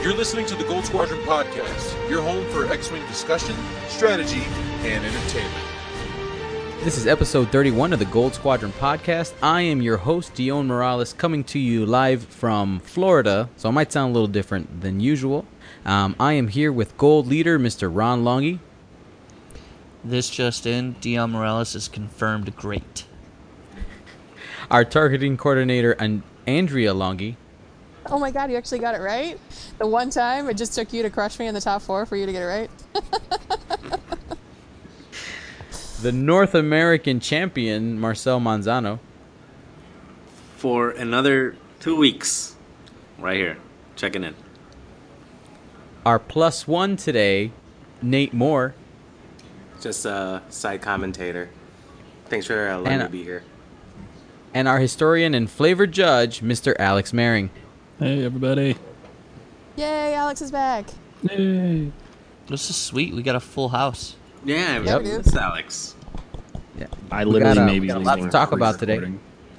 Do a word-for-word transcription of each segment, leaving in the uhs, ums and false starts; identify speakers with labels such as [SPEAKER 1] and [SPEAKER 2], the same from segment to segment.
[SPEAKER 1] You're listening to the Gold Squadron Podcast, your home for X-Wing discussion, strategy, and entertainment.
[SPEAKER 2] This is episode thirty-one of the Gold Squadron Podcast. I am your host, Dion Morales, coming to you live from Florida, so I might sound a little different than usual. Um, I am here with Gold Leader, Mister Ron Longy.
[SPEAKER 3] This just in, Dion Morales is confirmed great.
[SPEAKER 2] Our targeting coordinator, and Andrea Longy.
[SPEAKER 4] Oh my god, you actually got it right? The one time it just took you to crush me in the top four for you to get it right?
[SPEAKER 2] The North American champion, Marcel Manzano.
[SPEAKER 5] For another two weeks, right here, checking in.
[SPEAKER 2] Our plus one today, Nate Moore.
[SPEAKER 6] Just a side commentator. Thanks for uh, letting
[SPEAKER 2] and,
[SPEAKER 6] me be here.
[SPEAKER 2] And our historian and flavor judge, Mister Alex Maring.
[SPEAKER 7] Hey, everybody.
[SPEAKER 4] Yay, Alex is back.
[SPEAKER 7] Yay.
[SPEAKER 3] This is sweet. We got a full house.
[SPEAKER 5] Yeah,
[SPEAKER 2] Yep.
[SPEAKER 5] it's Alex.
[SPEAKER 2] Yeah.
[SPEAKER 7] I literally
[SPEAKER 2] got, uh,
[SPEAKER 7] maybe
[SPEAKER 2] we got a lot to talk about today.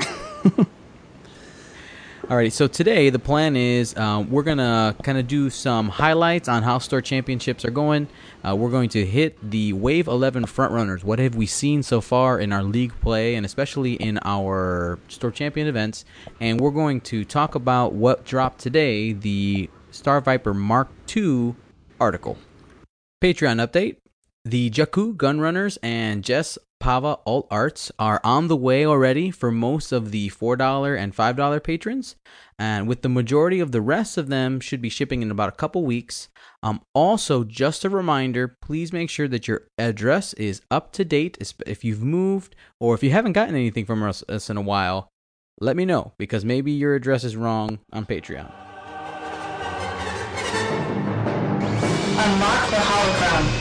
[SPEAKER 2] Alrighty, so today the plan is uh, we're going to kind of do some highlights on how store championships are going. Uh, we're going to hit the Wave eleven frontrunners. What have we seen so far in our league play and especially in our store champion events? And we're going to talk about what dropped today, the Star Viper Mark two article. Patreon update. The Jakku Gunrunners and Jess Pava Alt Arts are on the way already for most of the four dollars and five dollars patrons, and with the majority of the rest of them should be shipping in about a couple weeks. Um, also, just a reminder, please make sure that your address is up to date. If you've moved or if you haven't gotten anything from us, us in a while, let me know, because maybe your address is wrong on Patreon.
[SPEAKER 8] Unlock the hologram.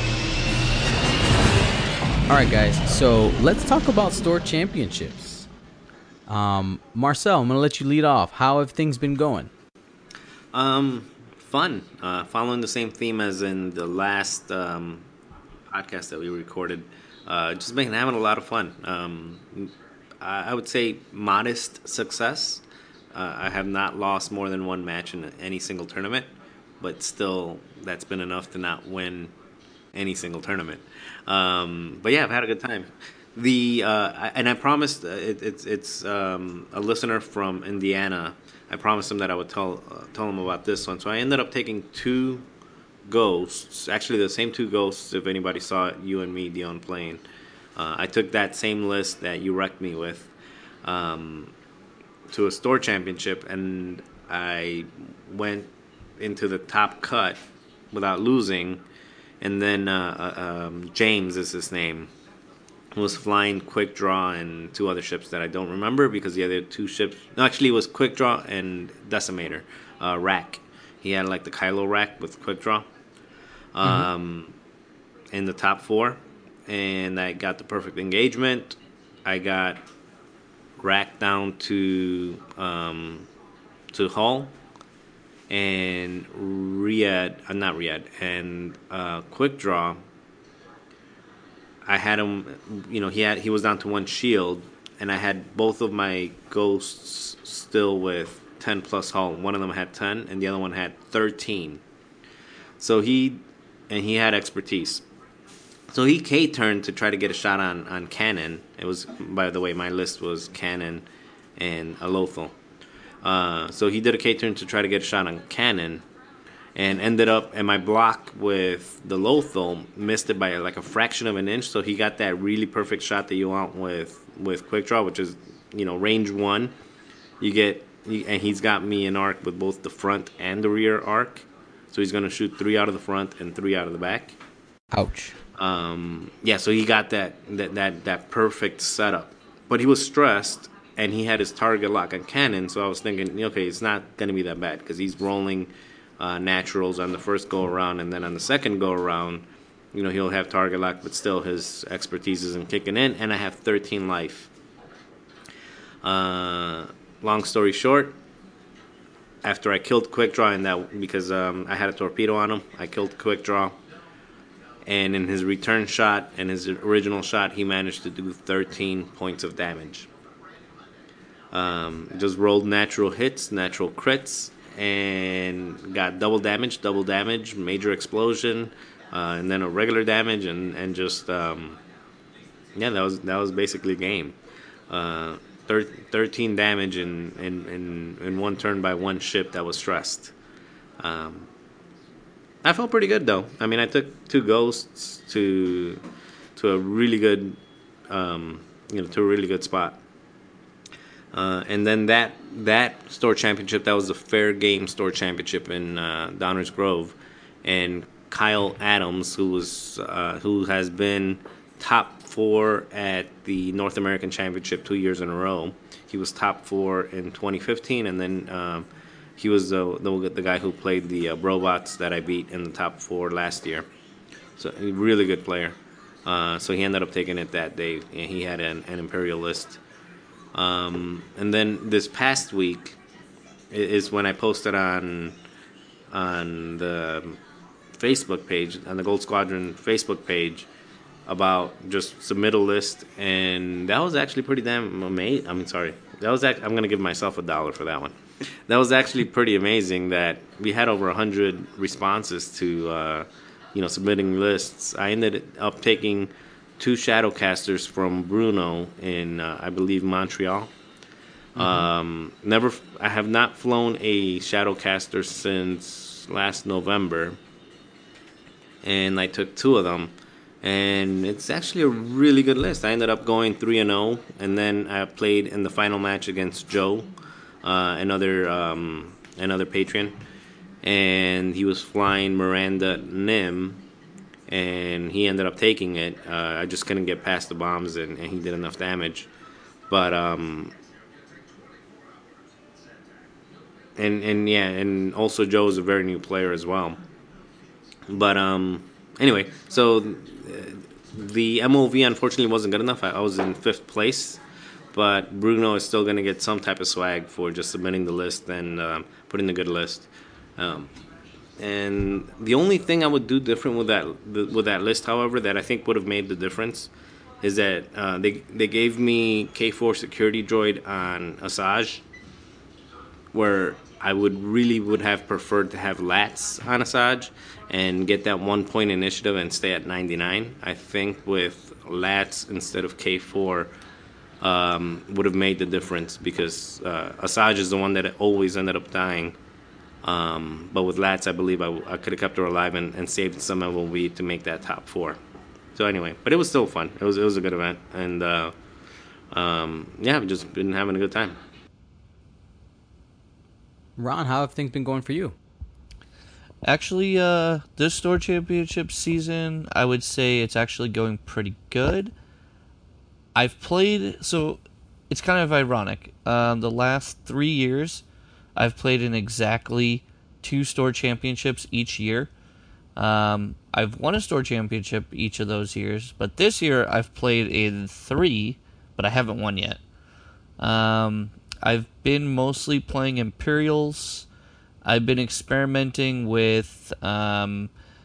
[SPEAKER 2] All right, guys, so let's talk about store championships. Um, Marcel, I'm going to let you lead off. How have things been going?
[SPEAKER 5] Um, fun. Uh, following the same theme as in the last um, podcast that we recorded. Uh, just been having a lot of fun. Um, I, I would say modest success. Uh, I have not lost more than one match in any single tournament, but still, that's been enough to not win any single tournament. Um, but yeah, I've had a good time. The uh, and I promised uh, it, it's it's um, a listener from Indiana. I promised him that I would tell uh, tell him about this one. So I ended up taking two ghosts, actually the same two ghosts. If anybody saw it, you and me, Dion, playing. Uh, I took that same list that you wrecked me with um, to a store championship, and I went into the top cut without losing. And then uh, um, James is his name, was flying Quick Draw and two other ships that I don't remember because the other two ships... No, actually, it was Quick Draw and Decimator, uh, rack. He had like the Kylo rack with Quick Draw um, mm-hmm. in the top four. And I got the perfect engagement. I got rack down to, um, to Hull. And Riyadh, uh, not Riyadh, and uh, Quick Draw, I had him, you know, he had he was down to one shield, and I had both of my ghosts still with ten plus hull. One of them had ten, and the other one had thirteen. So he, and he had expertise. So he K-turned to try to get a shot on, on Cannon. It was, by the way, my list was Cannon and a Lothal. Uh, so he did a K-turn to try to get a shot on Cannon and ended up, and my block with the Lothal missed it by like a fraction of an inch. So he got that really perfect shot that you want with, with Quick Draw, which is, you know, range one. You get, and he's got me an arc with both the front and the rear arc. So he's going to shoot three out of the front and three out of the back.
[SPEAKER 2] Ouch.
[SPEAKER 5] Um, yeah, so he got that, that, that, that perfect setup. But he was stressed. And he had his target lock on Cannon, so I was thinking, okay, it's not going to be that bad because he's rolling uh, naturals on the first go-around, and then on the second go-around, you know, he'll have target lock, but still his expertise isn't kicking in, and I have thirteen life. Uh, long story short, after I killed Quick Draw in that, because um, I had a torpedo on him, I killed Quick Draw, and in his return shot and his original shot, he managed to do thirteen points of damage. Um, just rolled natural hits, natural crits, and got double damage, double damage, major explosion, uh, and then a regular damage, and and just um, yeah, that was that was basically a game. Uh, thir- thirteen damage in, in in in one turn by one ship that was stressed. Um, I felt pretty good though. I mean, I took two ghosts to to a really good, um, you know, to a really good spot. Uh, and then that that store championship, that was the Fair Game Store Championship in uh, Downers Grove, and Kyle Adams, who was uh, who has been top four at the North American Championship two years in a row. He was top four in twenty fifteen, and then um, he was the, the the guy who played the uh, Robots that I beat in the top four last year. So a really good player. Uh, so he ended up taking it that day, and he had an, an Imperial list. Um, and then this past week is when I posted on on the Facebook page, on the Gold Squadron Facebook page, about just submit a list, and that was actually pretty damn amazing. I mean, sorry, that was act- I'm gonna give myself a dollar for that one. That was actually pretty amazing that we had over a hundred responses to uh, you know submitting lists. I ended up taking two Shadowcasters from Bruno in uh, I believe Montreal. Mm-hmm. Um, never, I have not flown a Shadowcaster since last November, and I took two of them. And it's actually a really good list. I ended up going three and zero, and then I played in the final match against Joe, uh, another um, another patron, and he was flying Miranda Nim, and he ended up taking it. Uh, I just couldn't get past the bombs, and, and he did enough damage. But um, and and yeah, and also Joe is a very new player as well. But um. Anyway, so uh, the M O V unfortunately wasn't good enough. I, I was in fifth place, but Bruno is still going to get some type of swag for just submitting the list and um, putting a good list. Um, and the only thing I would do different with that with that list, however, that I think would have made the difference, is that uh, they they gave me K four security droid on Asajj, where I would really would have preferred to have Lats on Asajj and get that one point initiative and stay at ninety-nine. I think with Lats instead of K four um, would have made the difference, because uh, Asajj is the one that always ended up dying. Um, but with Lats, I believe I, I could have kept her alive and, and saved some M O V to make that top four. So anyway, but it was still fun. It was it was a good event, and uh, um, yeah, I've just been having a good time.
[SPEAKER 2] Ron, how have things been going for you?
[SPEAKER 3] Actually, uh, this store championship season, I would say it's actually going pretty good. I've played, so it's kind of ironic. Um, the last three years, I've played in exactly two store championships each year. Um, I've won a store championship each of those years, but this year I've played in three, but I haven't won yet. Um, I've been mostly playing Imperials. I've been experimenting with um,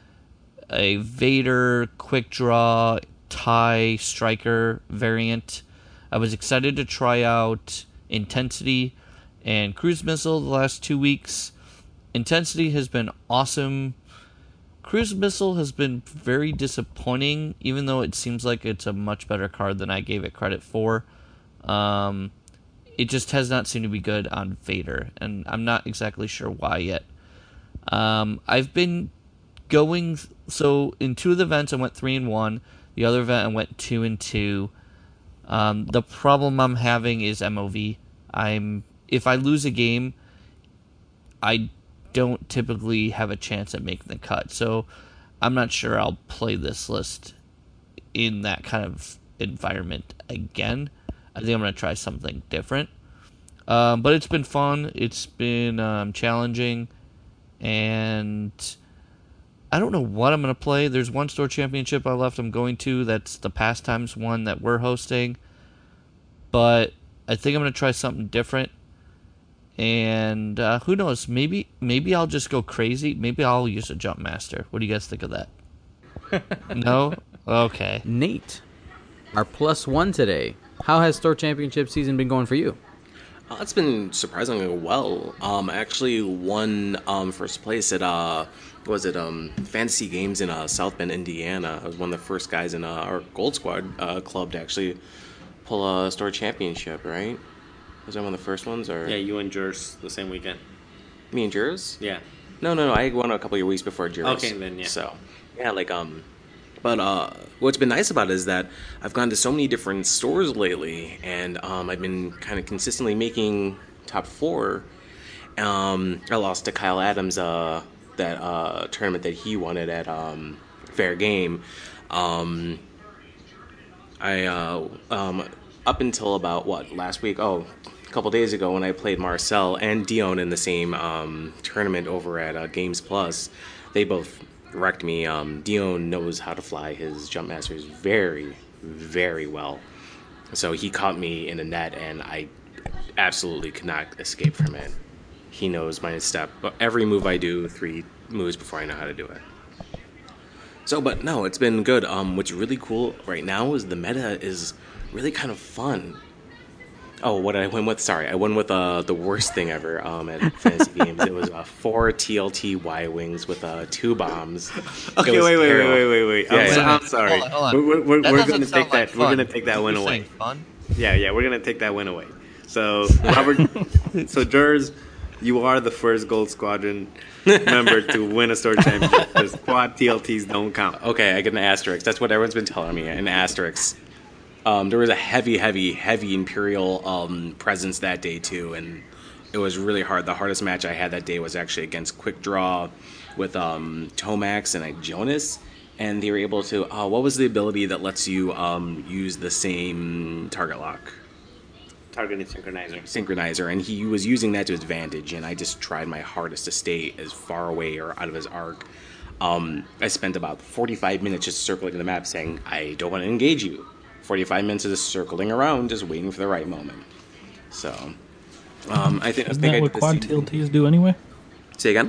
[SPEAKER 3] a Vader quick draw TIE striker variant. I was excited to try out Intensity and Cruise Missile the last two weeks. Intensity has been awesome. Cruise Missile has been very disappointing, even though it seems like it's a much better card than I gave it credit for. Um... It just has not seemed to be good on Vader, and I'm not exactly sure why yet. Um, I've been going, so in two of the events I went three and one. The other event I went two and two. Um, the problem I'm having is M O V. I'm if I lose a game, I don't typically have a chance at making the cut. So I'm not sure I'll play this list in that kind of environment again. I think I'm going to try something different. Um, but it's been fun. It's been um, challenging. And I don't know what I'm going to play. There's one store championship I left I'm going to. That's the Pastimes one that we're hosting. But I think I'm going to try something different. And uh, who knows? Maybe maybe I'll just go crazy. Maybe I'll use a Jump Master. What do you guys think of that? No? Okay.
[SPEAKER 2] Nate, our plus one today. How has store championship season been going for you?
[SPEAKER 6] Uh, it's been surprisingly well. Um, I actually won um, first place at uh, what was it um, Fantasy Games in uh, South Bend, Indiana. I was one of the first guys in uh, our Gold Squad uh, club to actually pull a store championship. Right? Was I one of the first ones, or
[SPEAKER 5] Yeah, you and Jers the same weekend.
[SPEAKER 6] me and Jers?
[SPEAKER 5] Yeah.
[SPEAKER 6] No, no, no. I won a couple of weeks before Jers.
[SPEAKER 5] Okay, then, yeah.
[SPEAKER 6] So, yeah, like um, but uh, what's been nice about it is that I've gone to so many different stores lately, and um, I've been kind of consistently making top four. Um, I lost to Kyle Adams uh that uh tournament that he won it at um Fair Game. Um, I uh um up until about what last week? Oh. A couple days ago when I played Marcel and Dion in the same um, tournament over at uh, Games Plus, they both wrecked me. Um, Dion knows how to fly his jump masters very, very well. So he caught me in a net and I absolutely could not escape from it. He knows my step. Every move I do, three moves before I know how to do it. So, but no, it's been good. Um, what's really cool right now is the meta is really kind of fun. Oh, what did I win with? Sorry, I won with uh, the worst thing ever um, at Fantasy Games. It was uh, four T L T Y-Wings with uh, two bombs.
[SPEAKER 5] Okay, wait, wait, wait, wait, wait, wait.
[SPEAKER 6] Yeah,
[SPEAKER 5] I'm,
[SPEAKER 6] yeah.
[SPEAKER 5] so- I'm sorry.
[SPEAKER 3] Hold on, hold on.
[SPEAKER 5] We're, we're,
[SPEAKER 3] That
[SPEAKER 5] we're
[SPEAKER 3] doesn't
[SPEAKER 5] going to
[SPEAKER 3] sound
[SPEAKER 5] take
[SPEAKER 3] like
[SPEAKER 5] that. We're
[SPEAKER 3] fun.
[SPEAKER 5] going to take that
[SPEAKER 3] You're
[SPEAKER 5] win away.
[SPEAKER 3] saying Fun?
[SPEAKER 5] Yeah, yeah, we're going to take that win away. So, Robert, so Jers, you are the first Gold Squadron member to win a store championship because quad T L Ts don't count.
[SPEAKER 6] Okay, I get an asterisk. That's what everyone's been telling me, an asterisk. Um, there was a heavy, heavy, heavy Imperial um, presence that day, too, and it was really hard. The hardest match I had that day was actually against Quick Draw with um, Tomax and I, Jonas, and they were able to... Uh, what was the ability that lets you um, use the same target lock?
[SPEAKER 5] Targeting synchronizer.
[SPEAKER 6] Synchronizer, and he was using that to his advantage, and I just tried my hardest to stay as far away or out of his arc. Um, I spent about forty-five minutes just circling the map saying, I don't want to engage you. forty-five minutes of just circling around, just waiting for the right moment. So, um, I think, I
[SPEAKER 7] Isn't
[SPEAKER 6] think
[SPEAKER 7] that
[SPEAKER 6] I
[SPEAKER 7] what
[SPEAKER 6] did the
[SPEAKER 7] quad
[SPEAKER 6] same
[SPEAKER 7] T L
[SPEAKER 6] thing.
[SPEAKER 7] Ts do anyway?
[SPEAKER 6] Say again?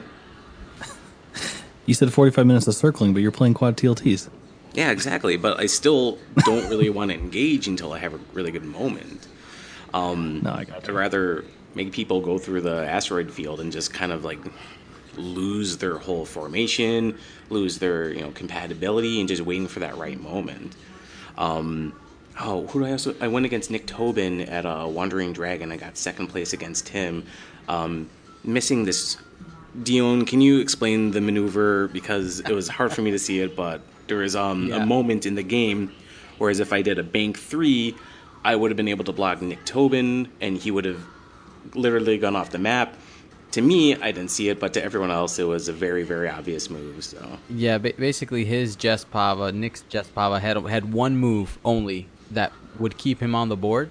[SPEAKER 7] You said forty-five minutes of circling, but you're playing quad T L Ts.
[SPEAKER 6] Yeah, exactly, but I still don't really want to engage until I have a really good moment. Um,
[SPEAKER 7] No, I got
[SPEAKER 6] I'd
[SPEAKER 7] you.
[SPEAKER 6] rather make people go through the asteroid field and just kind of like lose their whole formation, lose their, you know, compatibility, and just waiting for that right moment. Um, oh, who do I also? I went against Nick Tobin at uh, Wandering Dragon. I got second place against him. Um, missing this. Dion, can you explain the maneuver? Because it was hard for me to see it, but there was um,
[SPEAKER 2] Yeah.
[SPEAKER 6] a moment in the game, whereas if I did a bank three, I would have been able to block Nick Tobin, and he would have literally gone off the map. To me, I didn't see it, but to everyone else, it was a very, very obvious move. So
[SPEAKER 2] Yeah, ba- basically his Jespava, Nick's Jespava had had one move only that would keep him on the board.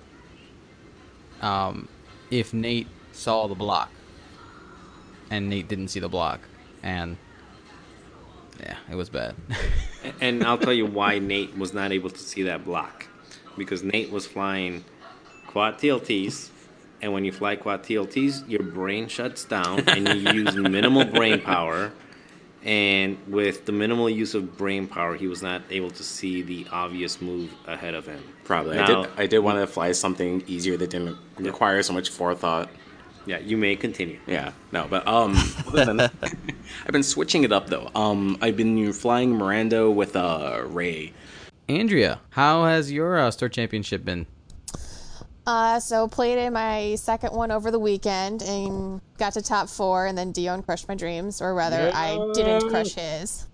[SPEAKER 2] Um, if Nate saw the block, and Nate didn't see the block, and yeah, it was bad.
[SPEAKER 5] And I'll tell you why Nate was not able to see that block. Because Nate was flying quad T L Ts, and when you fly quad T L Ts, your brain shuts down and you use minimal brain power. And with the minimal use of brain power, he was not able to see the obvious move ahead of him.
[SPEAKER 6] probably,
[SPEAKER 5] Now-
[SPEAKER 6] I did. I did want to fly something easier that didn't require so much forethought.
[SPEAKER 5] Yeah, you may continue.
[SPEAKER 6] Yeah, no, but um, other than that, I've been switching it up though. Um, I've been flying Miranda with uh Ray.
[SPEAKER 2] Andrea, how has your uh, store championship been?
[SPEAKER 4] Uh, so played in my second one over the weekend and got to top four, and then Dion crushed my dreams, or rather, I didn't crush his.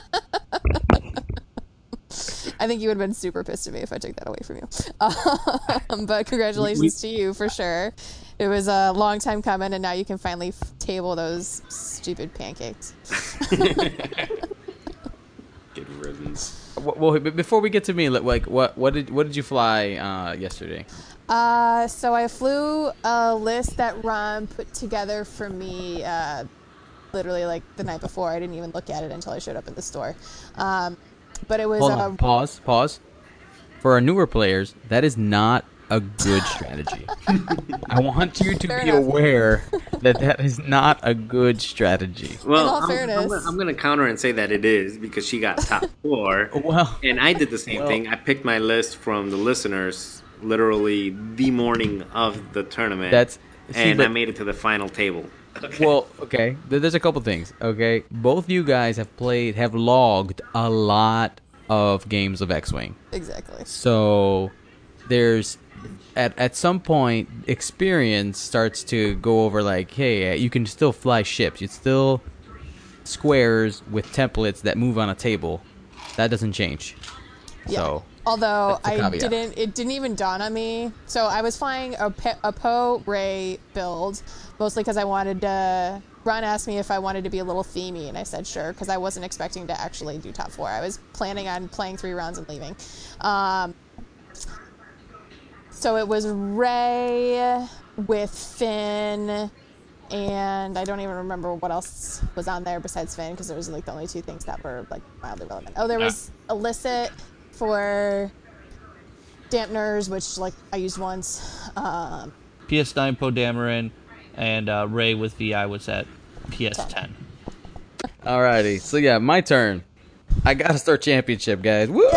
[SPEAKER 4] I think you would have been super pissed at me if I took that away from you. Um, but congratulations to you for sure. It was a long time coming, and now you can finally f- table those stupid pancakes.
[SPEAKER 6] Good riddance.
[SPEAKER 2] Well, b- before we get to me, like, what what did what did you fly uh, yesterday?
[SPEAKER 4] Uh, so I flew a list that Ron put together for me, uh, literally like the night before. I didn't even look at it until I showed up at the store. Um, but it was
[SPEAKER 2] Hold
[SPEAKER 4] uh,
[SPEAKER 2] on, pause, pause. For our newer players, that is not a good strategy. I want you to
[SPEAKER 4] Fair
[SPEAKER 2] be
[SPEAKER 4] enough.
[SPEAKER 2] aware that that is not a good strategy.
[SPEAKER 5] Well,
[SPEAKER 4] In all
[SPEAKER 5] I'm,
[SPEAKER 4] fairness-
[SPEAKER 5] I'm, gonna- I'm going to counter and say that it is because she got top four.
[SPEAKER 2] Well,
[SPEAKER 5] And I did the same
[SPEAKER 2] Well-
[SPEAKER 5] thing. I picked my list from the listeners' literally the morning of the tournament.
[SPEAKER 2] That's see,
[SPEAKER 5] and
[SPEAKER 2] but,
[SPEAKER 5] I made it to the final table.
[SPEAKER 2] Okay. Well, okay. There's a couple things. Okay, both you guys have played, have logged a lot of games of X-Wing.
[SPEAKER 4] Exactly.
[SPEAKER 2] So there's at at some point experience starts to go over like, hey, you can still fly ships. It's still squares with templates that move on a table. That doesn't change.
[SPEAKER 4] Yeah.
[SPEAKER 2] So
[SPEAKER 4] although I
[SPEAKER 2] caveat.
[SPEAKER 4] didn't, it didn't even dawn on me. So I was flying a, Pe- a Poe Ray build, mostly because I wanted to. Ron asked me if I wanted to be a little themey, and I said sure, because I wasn't expecting to actually do top four. I was planning on playing three rounds and leaving. Um, so it was Ray with Finn, and I don't even remember what else was on there besides Finn, because those were like the only two things that were like mildly relevant. Oh, there was Illicit for dampeners, which like I used once. Um,
[SPEAKER 3] P S nine Poe Dameron, and uh, Ray with V I was at P S ten.
[SPEAKER 2] Alrighty, so yeah, my turn. I got to start championship, guys. Woo!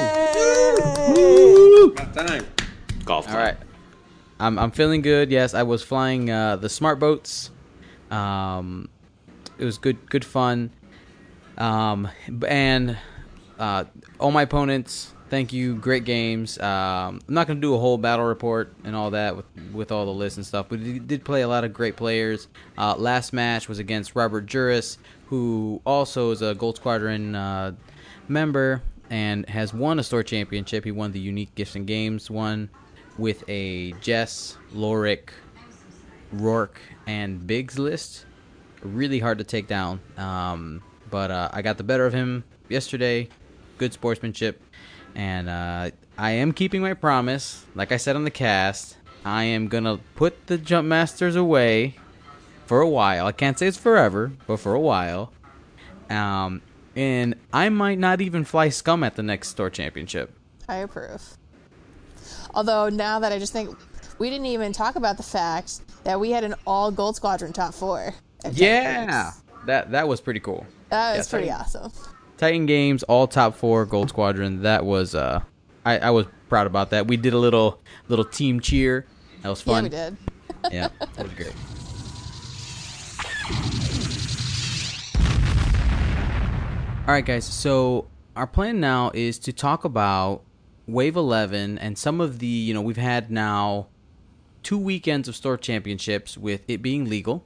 [SPEAKER 5] Woo! About time.
[SPEAKER 6] Golf time.
[SPEAKER 2] All right, I'm I'm feeling good. Yes, I was flying uh, the smart boats. Um, it was good good fun. Um, and uh, all my opponents, thank you, great games. Um, I'm not gonna do a whole battle report and all that with with all the lists and stuff, but we did play a lot of great players. Uh, last match was against Robert Juris, who also is a Gold Squadron uh, member and has won a store championship. He won the Unique Gifts and Games one with a Jess, Lorik, Rourke, and Biggs list. Really hard to take down, um, but uh, I got the better of him yesterday. Good sportsmanship, and uh, I am keeping my promise. Like I said on the cast, I am gonna put the Jump Masters away for a while. I can't say it's forever, but for a while. Um, and I might not even fly Scum at the next store championship.
[SPEAKER 4] I approve. Although now that I just think, we didn't even talk about the fact that we had an all Gold Squadron top four.
[SPEAKER 2] Yeah, that that was pretty cool.
[SPEAKER 4] That was
[SPEAKER 2] Yes,
[SPEAKER 4] pretty
[SPEAKER 2] I-
[SPEAKER 4] awesome.
[SPEAKER 2] Titan Games, all top four, Gold Squadron. That was uh, I, I was proud about that. We did a little little team cheer. That was
[SPEAKER 4] Yeah,
[SPEAKER 2] fun.
[SPEAKER 4] we did.
[SPEAKER 2] Yeah, that was great. All right, guys. So our plan now is to talk about Wave eleven and some of the, you know, we've had now two weekends of store championships with it being legal.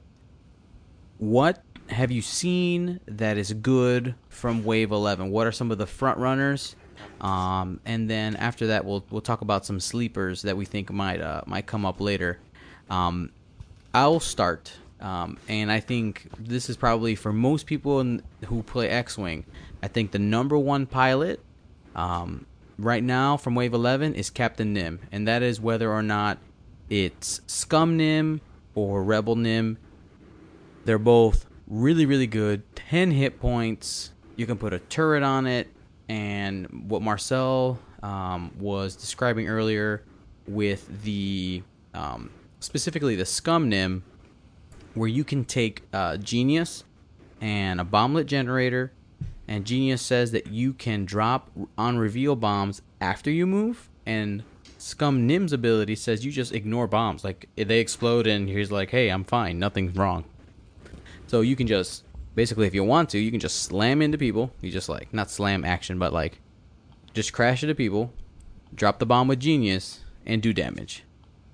[SPEAKER 2] What have you seen that is good from Wave eleven? What are some of the front runners? Um, and then after that, we'll we'll talk about some sleepers that we think might uh, might come up later. Um, I'll start, um, and I think this is probably for most people in, who play X-Wing. I think the number one pilot um, right now from Wave eleven is Captain Nim, and that is whether or not it's Scum Nim or Rebel Nim. They're both really, really good. ten hit points. You can put a turret on it. And what Marcel um, was describing earlier with the, um, specifically the Scum Nim, where you can take uh, Genius and a bomblet generator, and Genius says that you can drop on reveal bombs after you move, and Scum Nim's ability says you just ignore bombs. Like, they explode and he's like, hey, I'm fine, nothing's wrong. So you can just, basically, if you want to, you can just slam into people. You just, like, not slam action, but, like, just crash into people, drop the bomb with Genius, and do damage.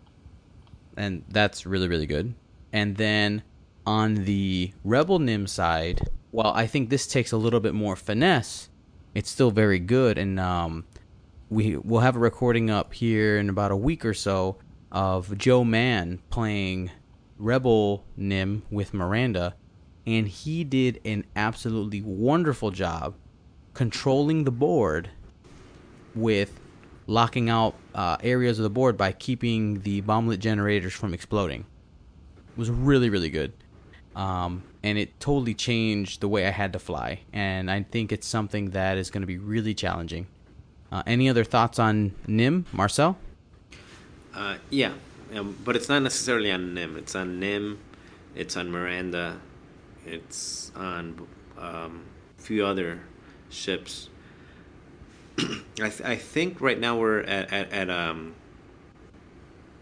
[SPEAKER 2] And that's really, really good. And then on the Rebel Nim side, while I think this takes a little bit more finesse, it's still very good. And um, we, we'll have a recording up here in about a week or so of Joe Mann playing Rebel Nim with Miranda. And he did an absolutely wonderful job controlling the board with locking out uh, areas of the board by keeping the bomblet generators from exploding. It was really, really good. Um, and it totally changed the way I had to fly. And I think it's something that is going to be really challenging. Uh, any other thoughts on Nim, Marcel?
[SPEAKER 5] Uh, yeah, um, but it's not necessarily on Nim. It's on Nim. It's on Miranda. It's on um, a few other ships. I, th- I think right now we're at, at, at um,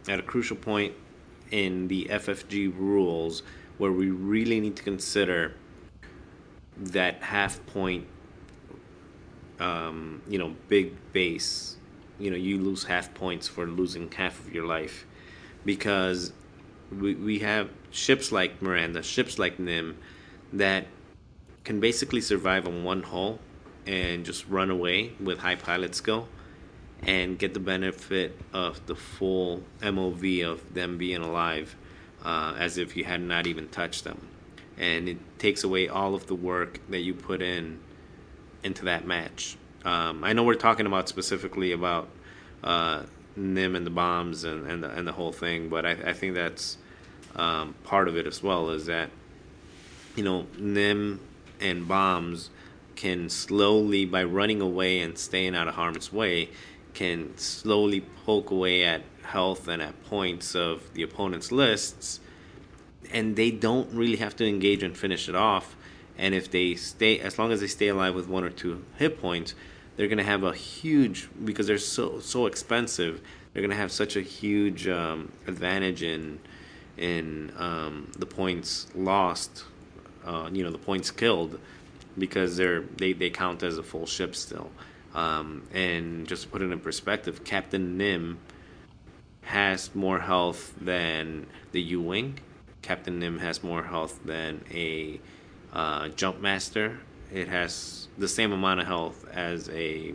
[SPEAKER 5] at a crucial point in the F F G rules where we really need to consider that half point, um, you know, big base. You know, you lose half points for losing half of your life, because we we have ships like Miranda, ships like Nim, that can basically survive on one hull and just run away with high pilot skill and get the benefit of the full M O V of them being alive, uh, as if you had not even touched them. And it takes away all of the work that you put in into that match. Um, I know we're talking about specifically about uh, Nim and the bombs and, and, the, and the whole thing, but I, I think that's um, part of it as well, is that, you know, Nim and bombs can slowly, by running away and staying out of harm's way, can slowly poke away at health and at points of the opponent's lists, and they don't really have to engage and finish it off. And if they stay, as long as they stay alive with one or two hit points, they're going to have a huge, because they're so so expensive, they're going to have such a huge um, advantage in in um, the points lost, uh, you know, the points killed, because they're they, they count as a full ship still. Um, and just to put it in perspective, Captain Nim has more health than the U-Wing. Captain Nim has more health than a uh, Jump Master. It has the same amount of health as a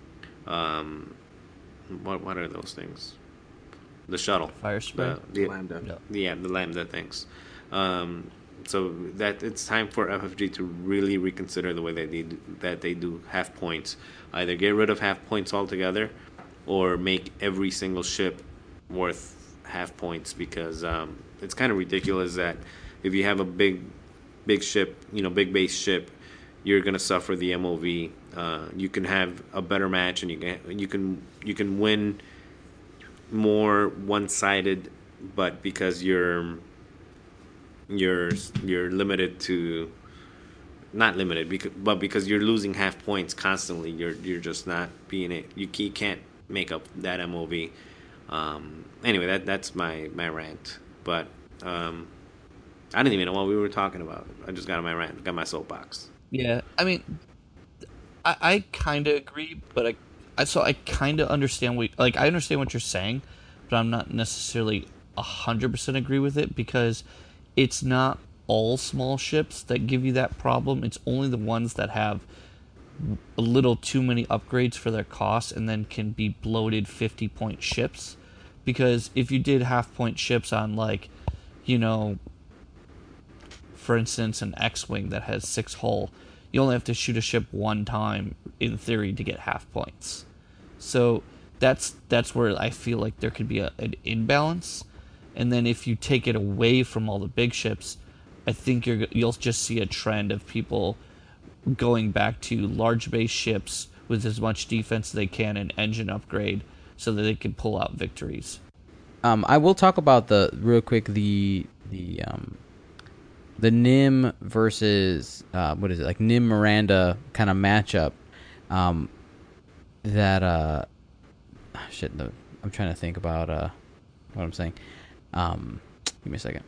[SPEAKER 5] um, what what are those things? The shuttle,
[SPEAKER 3] Fire spray,
[SPEAKER 5] the, the,
[SPEAKER 6] Lambda.
[SPEAKER 5] Yeah, yeah, the Lambda things. Um, so that it's time for F F G to really reconsider the way that they do, that they do half points. Either get rid of half points altogether, or make every single ship worth half points, because um, it's kind of ridiculous that if you have a big, big ship, you know, big base ship, you're gonna suffer the M O V. Uh, you can have a better match, and you can you can you can win more one-sided, but because you're you're you're limited to. Not limited, because, but because you're losing half points constantly, you're you're just not being it. You, you can't make up that M O V. Um, anyway, that that's my, my rant. But um, I didn't even know what we were talking about. I just got on my rant, got my soapbox.
[SPEAKER 3] Yeah, I mean, I, I kind of agree, but I, I so I kind of understand what like I understand what you're saying, but I'm not necessarily a hundred percent agree with it, because it's not all small ships that give you that problem. It's only the ones that have a little too many upgrades for their costs and then can be bloated fifty point ships. Because if you did half point ships on, like, you know, for instance, an X-Wing that has six hull, you only have to shoot a ship one time in theory to get half points. So that's that's where I feel like there could be a, an imbalance. And then if you take it away from all the big ships, I think you're, you'll just see a trend of people going back to large base ships with as much defense as they can and engine upgrade so that they can pull out victories.
[SPEAKER 2] Um, I will talk about the real quick the the um, the Nim versus uh, what is it like Nim Miranda kind of matchup. Um, that uh, shit. The, I'm trying to think about uh, what I'm saying. Um, give me a second.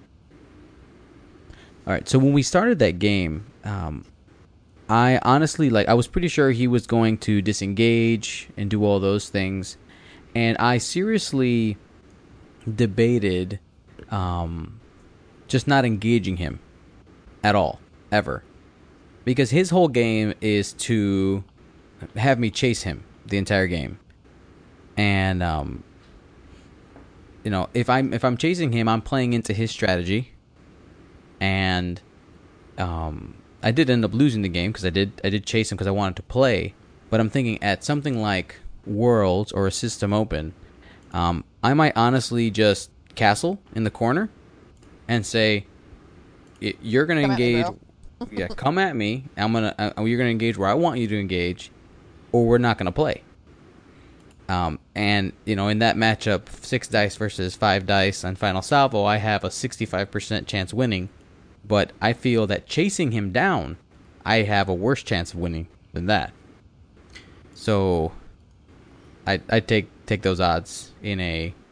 [SPEAKER 2] All right, so when we started that game, um, I honestly, like, I was pretty sure he was going to disengage and do all those things, and I seriously debated um, just not engaging him at all, ever, because his whole game is to have me chase him the entire game, and um, you know, if I'm if I'm chasing him, I'm playing into his strategy. And um, I did end up losing the game because I did I did chase him because I wanted to play. But I'm thinking at something like Worlds or a System Open, um, I might honestly just castle in the corner and say, "You're gonna
[SPEAKER 4] come
[SPEAKER 2] engage,
[SPEAKER 4] at me,
[SPEAKER 2] yeah, come at me. I'm gonna uh, you're gonna engage where I want you to engage, or we're not gonna play." Um, and, you know, in that matchup, six dice versus five dice on Final Salvo, I have a sixty-five percent chance winning. But I feel that chasing him down, I have a worse chance of winning than that. So, I I take take those odds in a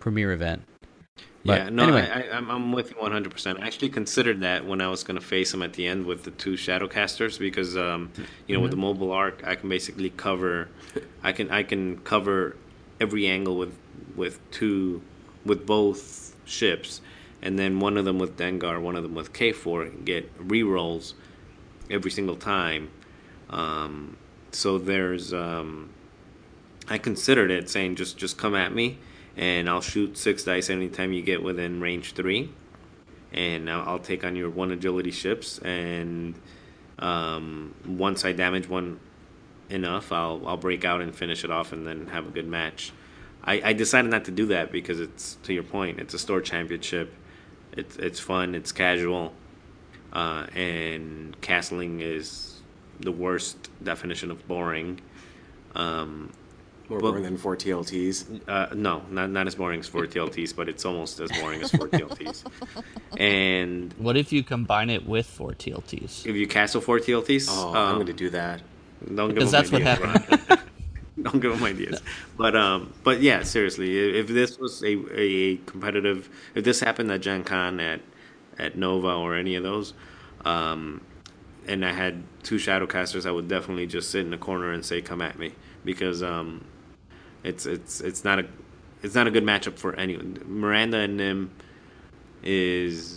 [SPEAKER 2] premier event. But
[SPEAKER 5] yeah, no,
[SPEAKER 2] anyway.
[SPEAKER 5] I, I, I'm I'm with you one hundred percent. I actually considered that when I was going to face him at the end with the two Shadowcasters because, um, you know, with the mobile arc, I can basically cover, I can I can cover every angle with with two, with both ships, and then one of them with Dengar, one of them with K four, get re-rolls every single time. Um, so there's, um, I considered it saying just just come at me. And I'll shoot six dice anytime you get within range three. And I'll, I'll take on your one agility ships. And um, once I damage one enough, I'll I'll break out and finish it off and then have a good match. I, I decided not to do that because it's, to your point, it's a store championship. It's, it's fun, it's casual. Uh, and castling is the worst definition of boring. Um,
[SPEAKER 6] More
[SPEAKER 5] But-
[SPEAKER 6] boring than four T L Ts.
[SPEAKER 5] Uh, no, not not as boring as four T L Ts, but it's almost as boring as four T L Ts. And
[SPEAKER 3] What if you combine it with four T L Ts?
[SPEAKER 5] if you castle four T L Ts,
[SPEAKER 6] Oh,
[SPEAKER 5] um,
[SPEAKER 6] I'm going to do that.
[SPEAKER 5] don't give
[SPEAKER 3] Because
[SPEAKER 5] them
[SPEAKER 3] that's what
[SPEAKER 5] ideas,
[SPEAKER 3] happened.
[SPEAKER 5] Ron. Don't give them ideas. But um, but yeah, seriously, if, if this was a, a competitive, if this happened at Gen Con, at at Nova or any of those, um, and I had two Shadowcasters, I would definitely just sit in the corner and say, "Come at me," because um. It's it's it's not a it's not a good matchup for anyone. Miranda and Nim is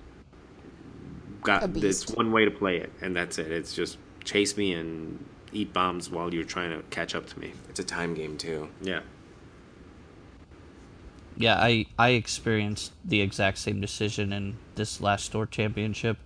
[SPEAKER 5] got
[SPEAKER 4] A beast.
[SPEAKER 5] it's one way to play it, and that's it. It's just chase me and eat bombs while you're trying to catch up to me.
[SPEAKER 6] It's a time game, too.
[SPEAKER 5] Yeah.
[SPEAKER 3] Yeah, I, I experienced the exact same decision in this last store championship.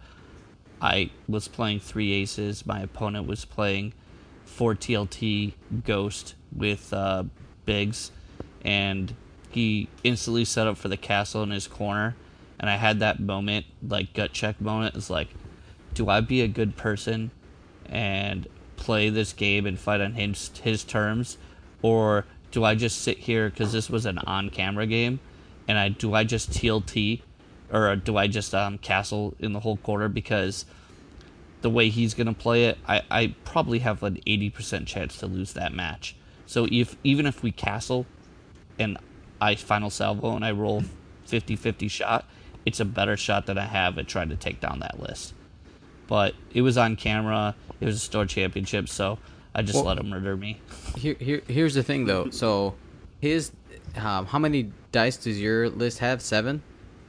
[SPEAKER 3] I was playing three aces. My opponent was playing four T L T Ghost with uh, Biggs, and he instantly set up for the castle in his corner. And I had that moment, like gut check moment. It's like, do I be a good person and play this game and fight on his his terms, or do I just sit here because this was an on-camera game, and I do I just T L T, or do I just um, castle in the whole quarter because the way he's gonna play it, I, I probably have an eighty percent chance to lose that match. So if even if we castle, and I final salvo and I roll fifty-fifty shot, it's a better shot than I have at trying to take down that list. But it was on camera. It was a store championship, so I just
[SPEAKER 2] Well,
[SPEAKER 3] let him murder me.
[SPEAKER 2] Here, here, here's the thing, though. So, his, um, how many dice does your list have? Seven?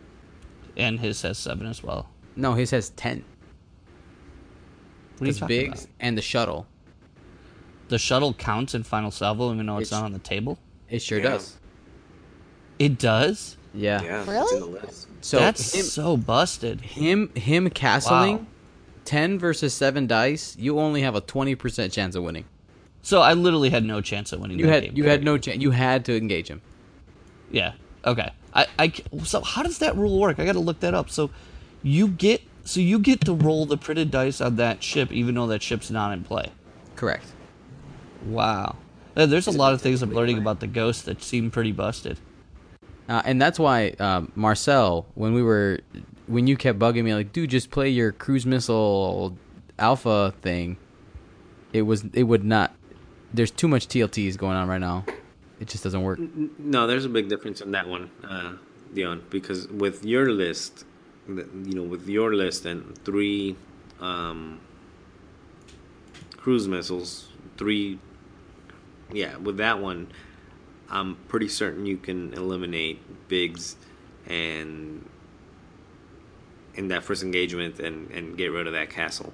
[SPEAKER 3] And his has seven as well.
[SPEAKER 2] No, his has ten.
[SPEAKER 3] What are you
[SPEAKER 2] Because
[SPEAKER 3] talking
[SPEAKER 2] Biggs
[SPEAKER 3] about?
[SPEAKER 2] and the shuttle.
[SPEAKER 3] The shuttle counts in final salvo even though it's,
[SPEAKER 2] It's-
[SPEAKER 3] not on the table?
[SPEAKER 2] It sure
[SPEAKER 6] Yeah.
[SPEAKER 2] does.
[SPEAKER 3] It does?
[SPEAKER 2] Yeah.
[SPEAKER 6] Yeah, it's
[SPEAKER 4] Really?
[SPEAKER 6] in the list.
[SPEAKER 2] So
[SPEAKER 3] That's
[SPEAKER 2] him,
[SPEAKER 3] so busted.
[SPEAKER 2] him, him castling,
[SPEAKER 3] Wow.
[SPEAKER 2] ten versus seven dice. You only have a twenty percent chance of winning.
[SPEAKER 3] So I literally had no chance of winning
[SPEAKER 2] You
[SPEAKER 3] that
[SPEAKER 2] had,
[SPEAKER 3] game.
[SPEAKER 2] you had no chance. You had to engage him.
[SPEAKER 3] Yeah. Okay. I, I so how does that rule work? I got to look that up. So you get so you get to roll the printed dice on that ship even though that ship's not in play.
[SPEAKER 2] Correct.
[SPEAKER 3] Wow. Uh, There's a lot of things I'm learning about the Ghost that seem pretty busted.
[SPEAKER 2] Uh, and that's why um, Marcel, when we were, when you kept bugging me, like, dude, just play your cruise missile alpha thing. It was, it would not. There's too much T L Ts going on right now. It just doesn't work.
[SPEAKER 5] No, there's a big difference in that one, uh, Dion, because with your list, the- you know, with your list and three um, cruise missiles, three, yeah, with that one, I'm pretty certain you can eliminate Biggs and in that first engagement and, and get rid of that castle.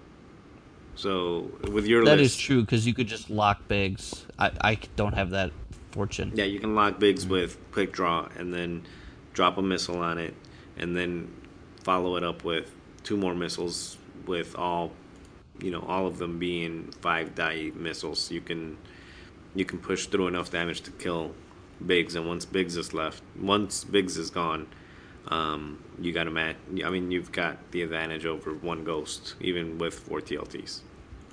[SPEAKER 5] So with your
[SPEAKER 3] That is
[SPEAKER 5] list,
[SPEAKER 3] true because you could just lock Biggs. I, I don't have that fortune.
[SPEAKER 5] yeah, you can lock Biggs with quick draw and then drop a missile on it, and then follow it up with two more missiles with all, you know, all of them being five die missiles. You can you can push through enough damage to kill Biggs, and once Biggs is left, once Biggs is gone, um, you got a match. I mean, you've got the advantage over one ghost, even with four T L Ts.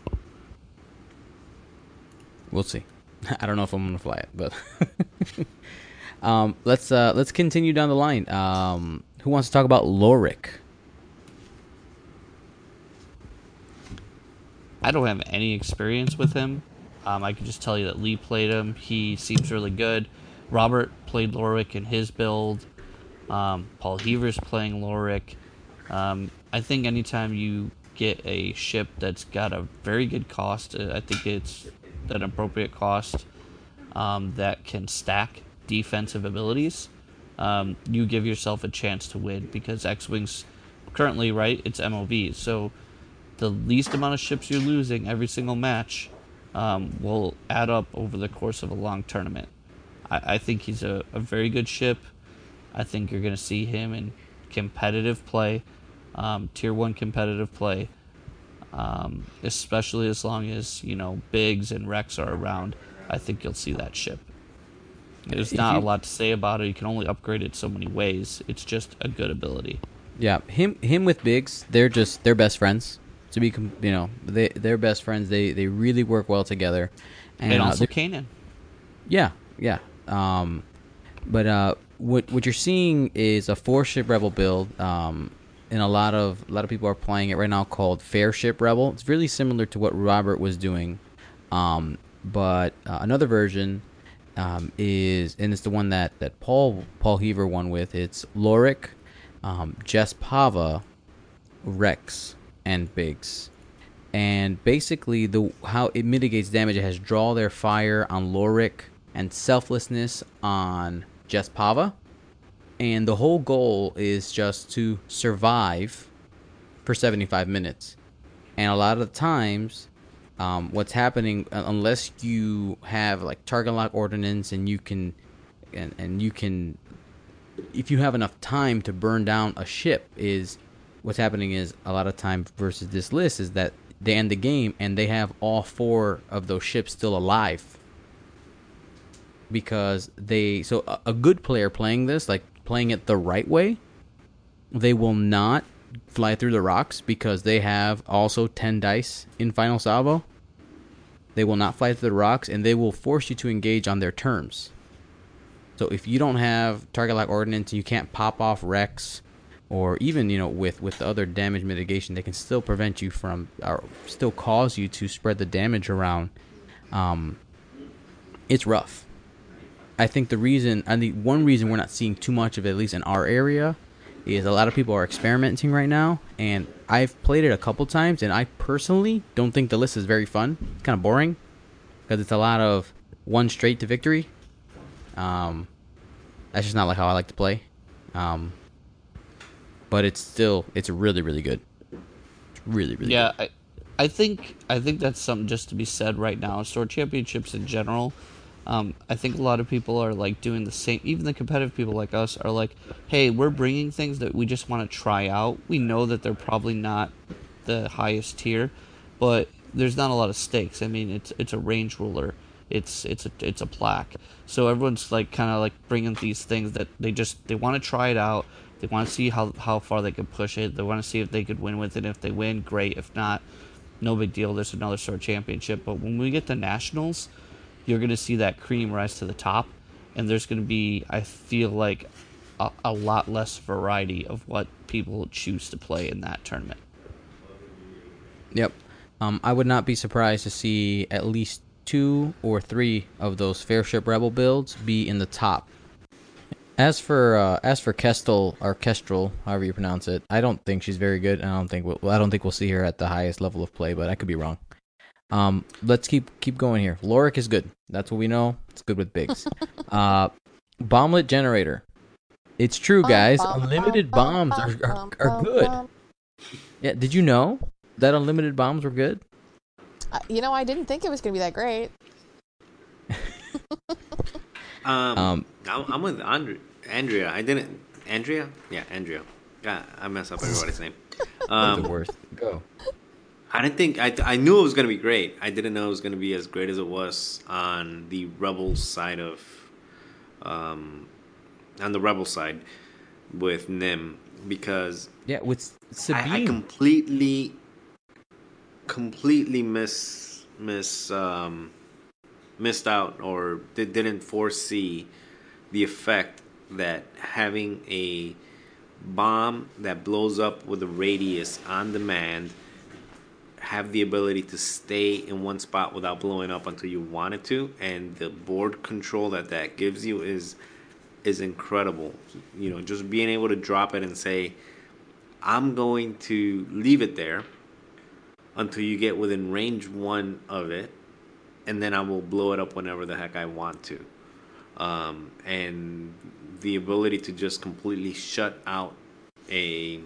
[SPEAKER 2] We'll see. I don't know if I'm gonna fly it, but um, let's uh, let's continue down the line. Um, who wants to talk about Lorik?
[SPEAKER 3] I don't have any experience with him. Um, I can just tell you that Lee played him. He seems really good. Robert played Lorik in his build. Um, Paul Heaver's playing Lorik. Um, I think anytime you get a ship that's got a very good cost, uh, I think it's an appropriate cost um, that can stack defensive abilities, um, you give yourself a chance to win, because X-Wings currently, right, it's M O V, so the least amount of ships you're losing every single match um, will add up over the course of a long tournament. I, I think he's a, a very good ship. I think you're going to see him in competitive play, um, tier one competitive play, um, especially as long as, you know, Biggs and Rex are around. I think you'll see that ship. There's not you, a lot to say about it. You can only upgrade it so many ways. It's just a good ability.
[SPEAKER 2] Yeah, him him with Biggs, they're just they're best friends. To be, you know, they they're best friends. They they really work well together.
[SPEAKER 3] And, and also uh, Kanan.
[SPEAKER 2] Yeah, yeah. Um, but uh, what what you're seeing is a four ship rebel build. Um, and a lot of a lot of people are playing it right now, called Fair Ship Rebel. It's really similar to what Robert was doing, um, but uh, another version um, is, and it's the one that, that Paul Paul Heaver won with. It's Lorik, um, Jess Pava, Rex, and Biggs. And basically, the how it mitigates damage, it has Draw Their Fire on Lorik and Selflessness on Jess Pava. And the whole goal is just to survive for seventy-five minutes. And a lot of the times, um, what's happening, unless you have like target lock ordnance and you can, and, and you can, if you have enough time to burn down a ship, is what's happening is a lot of time versus this list is that they end the game and they have all four of those ships still alive. Because they, so a, a good player playing this, like playing it the right way, they will not fly through the rocks because they have also ten dice in Final Salvo. They will not fly through the rocks, and they will force you to engage on their terms. So if you don't have target lock ordnance, you can't pop off Rex, or even, you know, with, with the other damage mitigation, they can still prevent you from, or still cause you to spread the damage around. Um, it's rough. I think the reason, I think one reason we're not seeing too much of it, at least in our area, is a lot of people are experimenting right now, and I've played it a couple times, and I personally don't think the list is very fun. It's kind of boring, because it's a lot of one straight to victory. Um, that's just not like how I like to play. Um, but it's still, it's really, really good. It's really, really
[SPEAKER 3] yeah,
[SPEAKER 2] good.
[SPEAKER 3] Yeah, I, I think I think that's something just to be said right now. Store championships in general, Um, I think a lot of people are like doing the same. Even the competitive people like us are like, hey, we're bringing things that we just want to try out. We know that they're probably not the highest tier, but there's not a lot of stakes. I mean, it's it's a range ruler. It's it's a it's a plaque. So everyone's like kind of like bringing these things that they just they want to try it out. They want to see how how far they can push it. They want to see if they could win with it. If they win, great. If not, no big deal. There's another Store Championship. But when we get to nationals, you're going to see that cream rise to the top, and there's going to be, I feel like, a, a lot less variety of what people choose to play in that tournament.
[SPEAKER 2] Yep. Um, I would not be surprised to see at least two or three of those Fair Ship Rebel builds be in the top. As for uh, as for Kestel, or Kestrel, however you pronounce it, I don't think she's very good, and I don't think we'll, I don't think we'll see her at the highest level of play, but I could be wrong. Um, let's keep keep going here. Lorik is good. That's what we know. It's good with Biggs. uh, Bomblet Generator. It's true, guys. Unlimited bombs are, are are good. Yeah. Did you know that unlimited bombs were good?
[SPEAKER 4] Uh, you know, I didn't think it was going to be that great.
[SPEAKER 5] um, um, I'm with Andre- Andrea. I didn't. Andrea? Yeah, Andrea. God, I mess up everybody's name. Um,
[SPEAKER 2] the worst. Go.
[SPEAKER 5] I didn't think I. I knew it was gonna be great. I didn't know it was gonna be as great as it was on the Rebel side of, um, on the Rebel side with Nim, because
[SPEAKER 2] yeah, with Sabine,
[SPEAKER 5] I, I completely, completely miss miss um, missed out or didn't foresee the effect that having a bomb that blows up with a radius on demand have the ability to stay in one spot without blowing up until you want it to, and the board control that that gives you is is incredible. You know, just being able to drop it and say, I'm going to leave it there until you get within range one of it, and then I will blow it up whenever the heck I want to. Um, and the ability to just completely shut out a,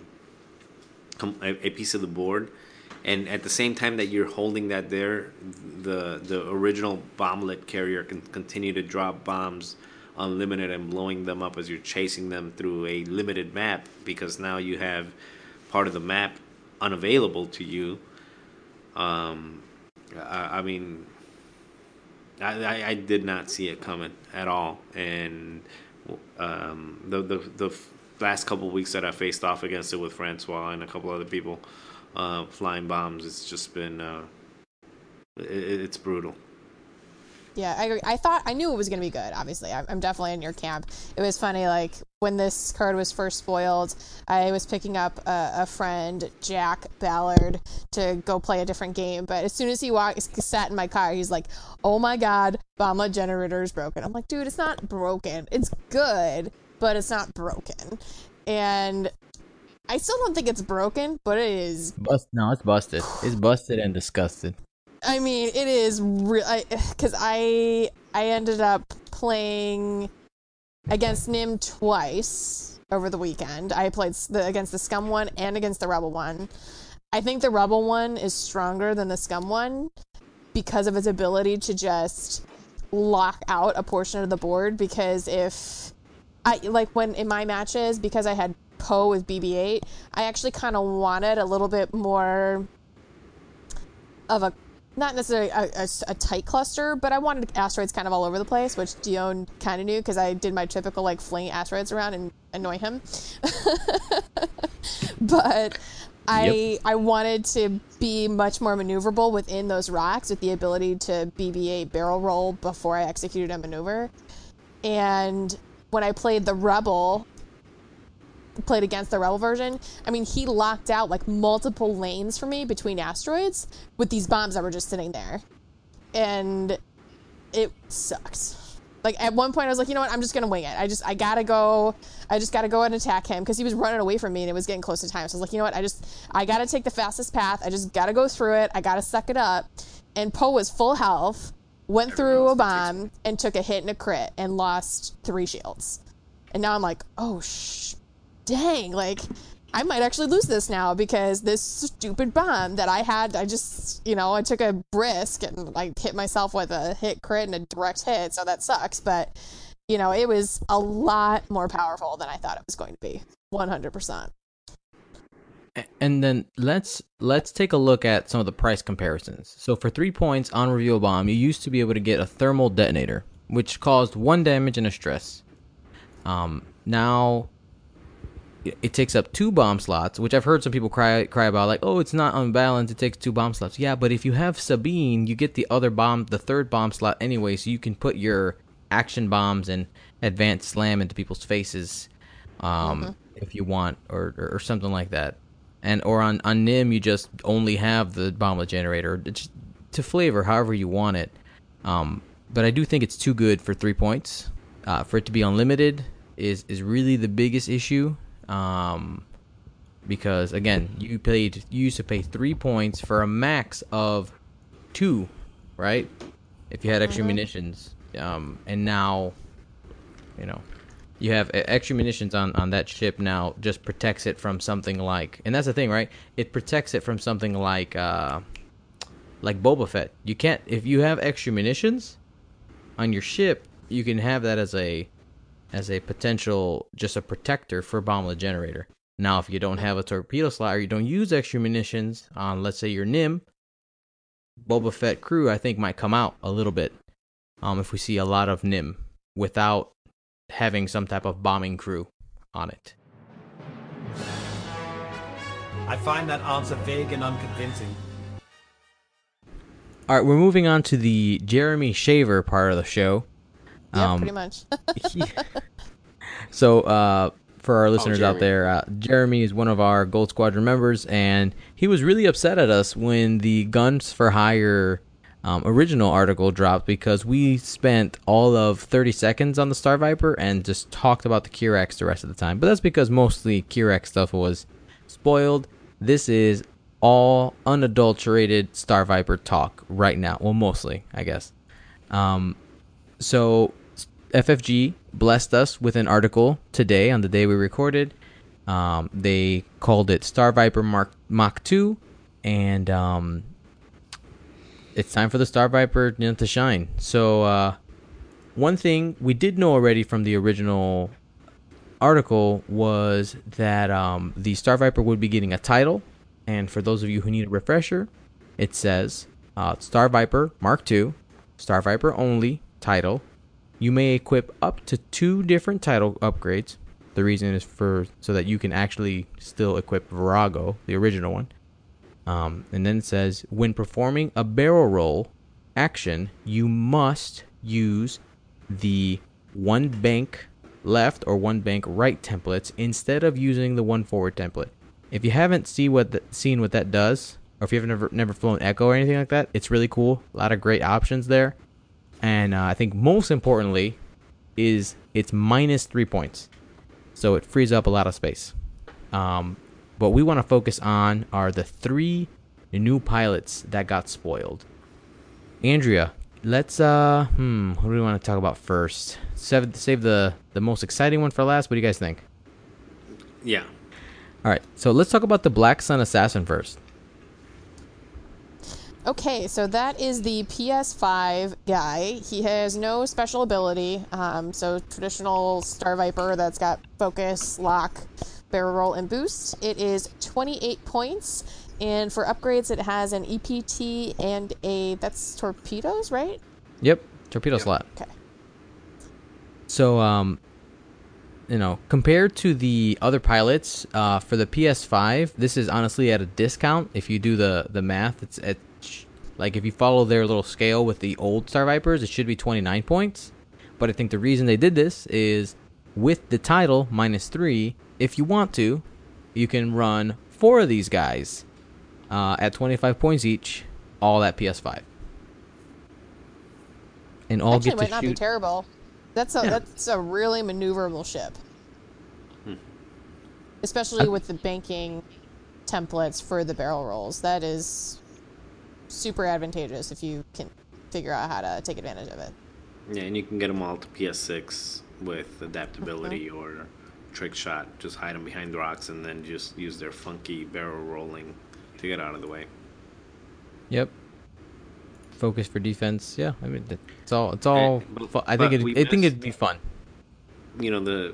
[SPEAKER 5] a piece of the board, and at the same time that you're holding that there, the the original bomblet carrier can continue to drop bombs unlimited and blowing them up as you're chasing them through a limited map, because now you have part of the map unavailable to you. Um, I, I mean, I, I, I did not see it coming at all, and um, the the the last couple of weeks that I faced off against it with Francois and a couple other people uh, flying bombs, it's just been uh, it, it's brutal.
[SPEAKER 4] Yeah, I agree. I thought I knew it was going to be good. Obviously, I'm definitely in your camp. It was funny, like when this card was first spoiled, I was picking up a, a friend, Jack Ballard, to go play a different game. But as soon as he walked, sat in my car, he's like, "Oh my God, bomblet generator is broken." I'm like, "Dude, it's not broken. It's good, but it's not broken." And I still don't think it's broken, but it is.
[SPEAKER 2] Bust. No, it's busted. It's busted and disgusted.
[SPEAKER 4] I mean, it is real, because I, I ended up playing against Nim twice over the weekend. I played the, against the Scum one and against the Rebel one. I think the Rebel one is stronger than the Scum one because of its ability to just lock out a portion of the board, because if I, like when in my matches, because I had Poe with B B eight, I actually kind of wanted a little bit more of a, not necessarily a, a, a tight cluster, but I wanted asteroids kind of all over the place, which Dion kind of knew, because I did my typical like fling asteroids around and annoy him. But I yep. I wanted to be much more maneuverable within those rocks with the ability to B B eight barrel roll before I executed a maneuver. And when I played the Rebel, played against the Rebel version, I mean, he locked out like multiple lanes for me between asteroids with these bombs that were just sitting there, and it sucked. Like at one point I was like, you know what, I'm just gonna wing it. I just I gotta go I just gotta go and attack him, because he was running away from me and it was getting close to time. So I was like, you know what, I just I gotta take the fastest path. I just gotta go through it. I gotta suck it up. And Poe was full health, went through a bomb and took a hit and a crit and lost three shields. And now I'm like, oh sh dang, like I might actually lose this now, because this stupid bomb that I had, I just, you know, I took a risk and like hit myself with a hit crit and a direct hit, so that sucks. But, you know, it was a lot more powerful than I thought it was going to be. one hundred percent.
[SPEAKER 2] And then let's let's take a look at some of the price comparisons. So for three points on Reveal Bomb, you used to be able to get a thermal detonator, which caused one damage and a stress. Um, now it takes up two bomb slots, which I've heard some people cry cry about, like, oh, it's not unbalanced, it takes two bomb slots. Yeah, but if you have Sabine, you get the other bomb, the third bomb slot anyway, so you can put your action bombs and advanced slam into people's faces um, mm-hmm. if you want, or, or, or something like that. And or on, on Nim, you just only have the bomblet generator it's to flavor however you want it. Um, but I do think it's too good for three points. Uh, for it to be unlimited is, is really the biggest issue. Um, because again, you paid, you used to pay three points for a max of two, right? If you had extra mm-hmm. munitions, um, and now, you know, you have extra munitions on, on that ship now, just protects it from something like, and that's the thing, right? It protects it from something like, uh, like Boba Fett. You can't, if you have extra munitions on your ship, you can have that as a, as a potential, just a protector for bomblet generator. Now, if you don't have a torpedo slot or you don't use extra munitions on, let's say, your Nim, Boba Fett crew, I think, might come out a little bit um, if we see a lot of Nim without having some type of bombing crew on it.
[SPEAKER 8] I find that answer vague and unconvincing.
[SPEAKER 2] All right, we're moving on to the Jeremy Shaver part of the show.
[SPEAKER 4] Yeah,
[SPEAKER 2] um,
[SPEAKER 4] pretty much.
[SPEAKER 2] he, so, uh, for our listeners
[SPEAKER 6] oh,
[SPEAKER 2] out there, uh, Jeremy is one of our Gold Squadron members, and he was really upset at us when the Guns for Hire um, original article dropped because we spent all of thirty seconds on the Star Viper and just talked about the Kirax the rest of the time. But that's because mostly Kirax stuff was spoiled. This is all unadulterated Star Viper talk right now. Well, mostly, I guess. Um, so F F G blessed us with an article today on the day we recorded. Um, they called it Star Viper Mark Mach two, and um, it's time for the Star Viper, you know, to shine. So uh, one thing we did know already from the original article was that um, the Star Viper would be getting a title. And for those of you who need a refresher, it says uh, Star Viper Mark two, Star Viper only, title. You may equip up to two different title upgrades. The reason is for so that you can actually still equip Virago, the original one. Um, and then it says, when performing a barrel roll action, you must use the one bank left or one bank right templates instead of using the one forward template. If you haven't see what the, seen what that does, or if you've never never flown Echo or anything like that, it's really cool. A lot of great options there. And uh, I think most importantly is it's minus three points. So it frees up a lot of space. Um, what we want to focus on are the three new pilots that got spoiled. Andrea, let's, uh, hmm, what do we want to talk about first? Save, save the, the most exciting one for last. What do you guys think?
[SPEAKER 5] Yeah.
[SPEAKER 2] All right, so let's talk about the Black Sun Assassin first.
[SPEAKER 4] Okay, so that is the P S five guy. He has no special ability. Um, so traditional Star Viper that's got focus, lock, barrel roll, and boost. It is twenty-eight points. And for upgrades, it has an E P T and a, that's torpedoes, right?
[SPEAKER 2] Yep, torpedo
[SPEAKER 5] Yep.
[SPEAKER 2] slot.
[SPEAKER 4] Okay.
[SPEAKER 2] So, um, you know, compared to the other pilots, uh, for the P S five, this is honestly at a discount. If you do the, the math, it's at, like, if you follow their little scale with the old Star Vipers, it should be twenty-nine points. But I think the reason they did this is with the title, minus three, if you want to, you can run four of these guys uh, at twenty-five points each, all at P S five. And all
[SPEAKER 4] Actually,
[SPEAKER 2] get
[SPEAKER 4] might
[SPEAKER 2] to
[SPEAKER 4] not
[SPEAKER 2] shoot.
[SPEAKER 4] be terrible. That's a
[SPEAKER 2] Yeah.
[SPEAKER 4] that's a really maneuverable ship,
[SPEAKER 5] Hmm.
[SPEAKER 4] especially with the banking templates for the barrel rolls. That is super advantageous if you can figure out how to take advantage of it.
[SPEAKER 5] Yeah, and you can get them all to P S six with adaptability or trick shot. Just hide them behind rocks and then just use their funky barrel rolling to get out of the way.
[SPEAKER 2] Yep. Focus for defense. Yeah, I mean it's all it's all.
[SPEAKER 5] Hey, but-
[SPEAKER 2] fu- I
[SPEAKER 5] but
[SPEAKER 2] think it,
[SPEAKER 5] we
[SPEAKER 2] I think
[SPEAKER 5] missed-
[SPEAKER 2] it'd be fun.
[SPEAKER 5] You know, the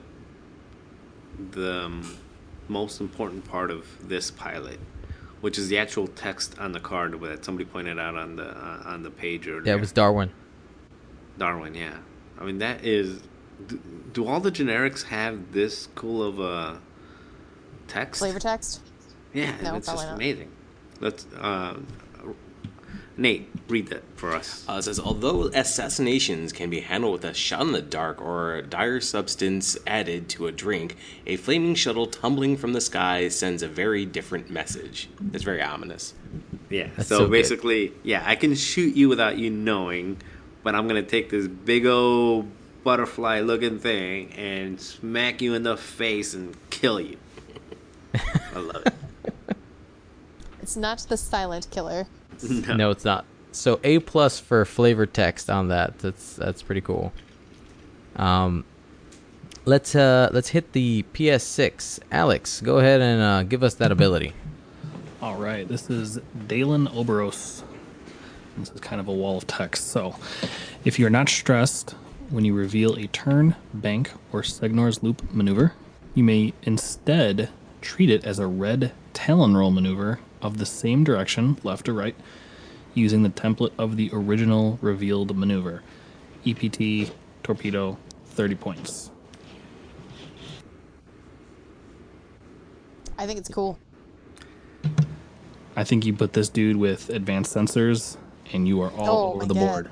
[SPEAKER 5] the um, most important part of this pilot, which is the actual text on the card that somebody pointed out on the uh, on the page earlier.
[SPEAKER 2] Yeah, it was Darwin.
[SPEAKER 5] Darwin, yeah. I mean, that is. Do, do all the generics have this cool of a text?
[SPEAKER 4] Flavor text?
[SPEAKER 5] Yeah,
[SPEAKER 4] No,
[SPEAKER 5] it's
[SPEAKER 4] probably
[SPEAKER 5] just
[SPEAKER 4] not.
[SPEAKER 5] amazing. Let's. Uh, Nate, read that for us.
[SPEAKER 6] Uh, it says, although assassinations can be handled with a shot in the dark or a dire substance added to a drink, a flaming shuttle tumbling from the sky sends a very different message. It's very ominous.
[SPEAKER 5] Yeah.
[SPEAKER 2] That's
[SPEAKER 5] so
[SPEAKER 2] so good.
[SPEAKER 5] basically, yeah, I can shoot you without you knowing, but I'm gonna take this big old butterfly-looking thing and smack you in the face and kill you. I love it.
[SPEAKER 4] It's not the silent killer.
[SPEAKER 5] No.
[SPEAKER 2] No, it's not. So A plus for flavor text on that. That's that's pretty cool. Um, let's uh let's hit the P S six. Alex, go ahead and uh, give us that ability.
[SPEAKER 7] All right, this is Dalen Oberos. This is kind of a wall of text. So, if you're not stressed when you reveal a turn, bank, or Segnor's loop maneuver, you may instead treat it as a red Talon roll maneuver of the same direction, left or right, using the template of the original revealed maneuver. E P T, torpedo, thirty points.
[SPEAKER 4] I think it's cool.
[SPEAKER 7] I think you put this dude with advanced sensors, and you are all
[SPEAKER 4] Oh
[SPEAKER 7] over
[SPEAKER 4] my
[SPEAKER 7] the
[SPEAKER 4] God.
[SPEAKER 7] board.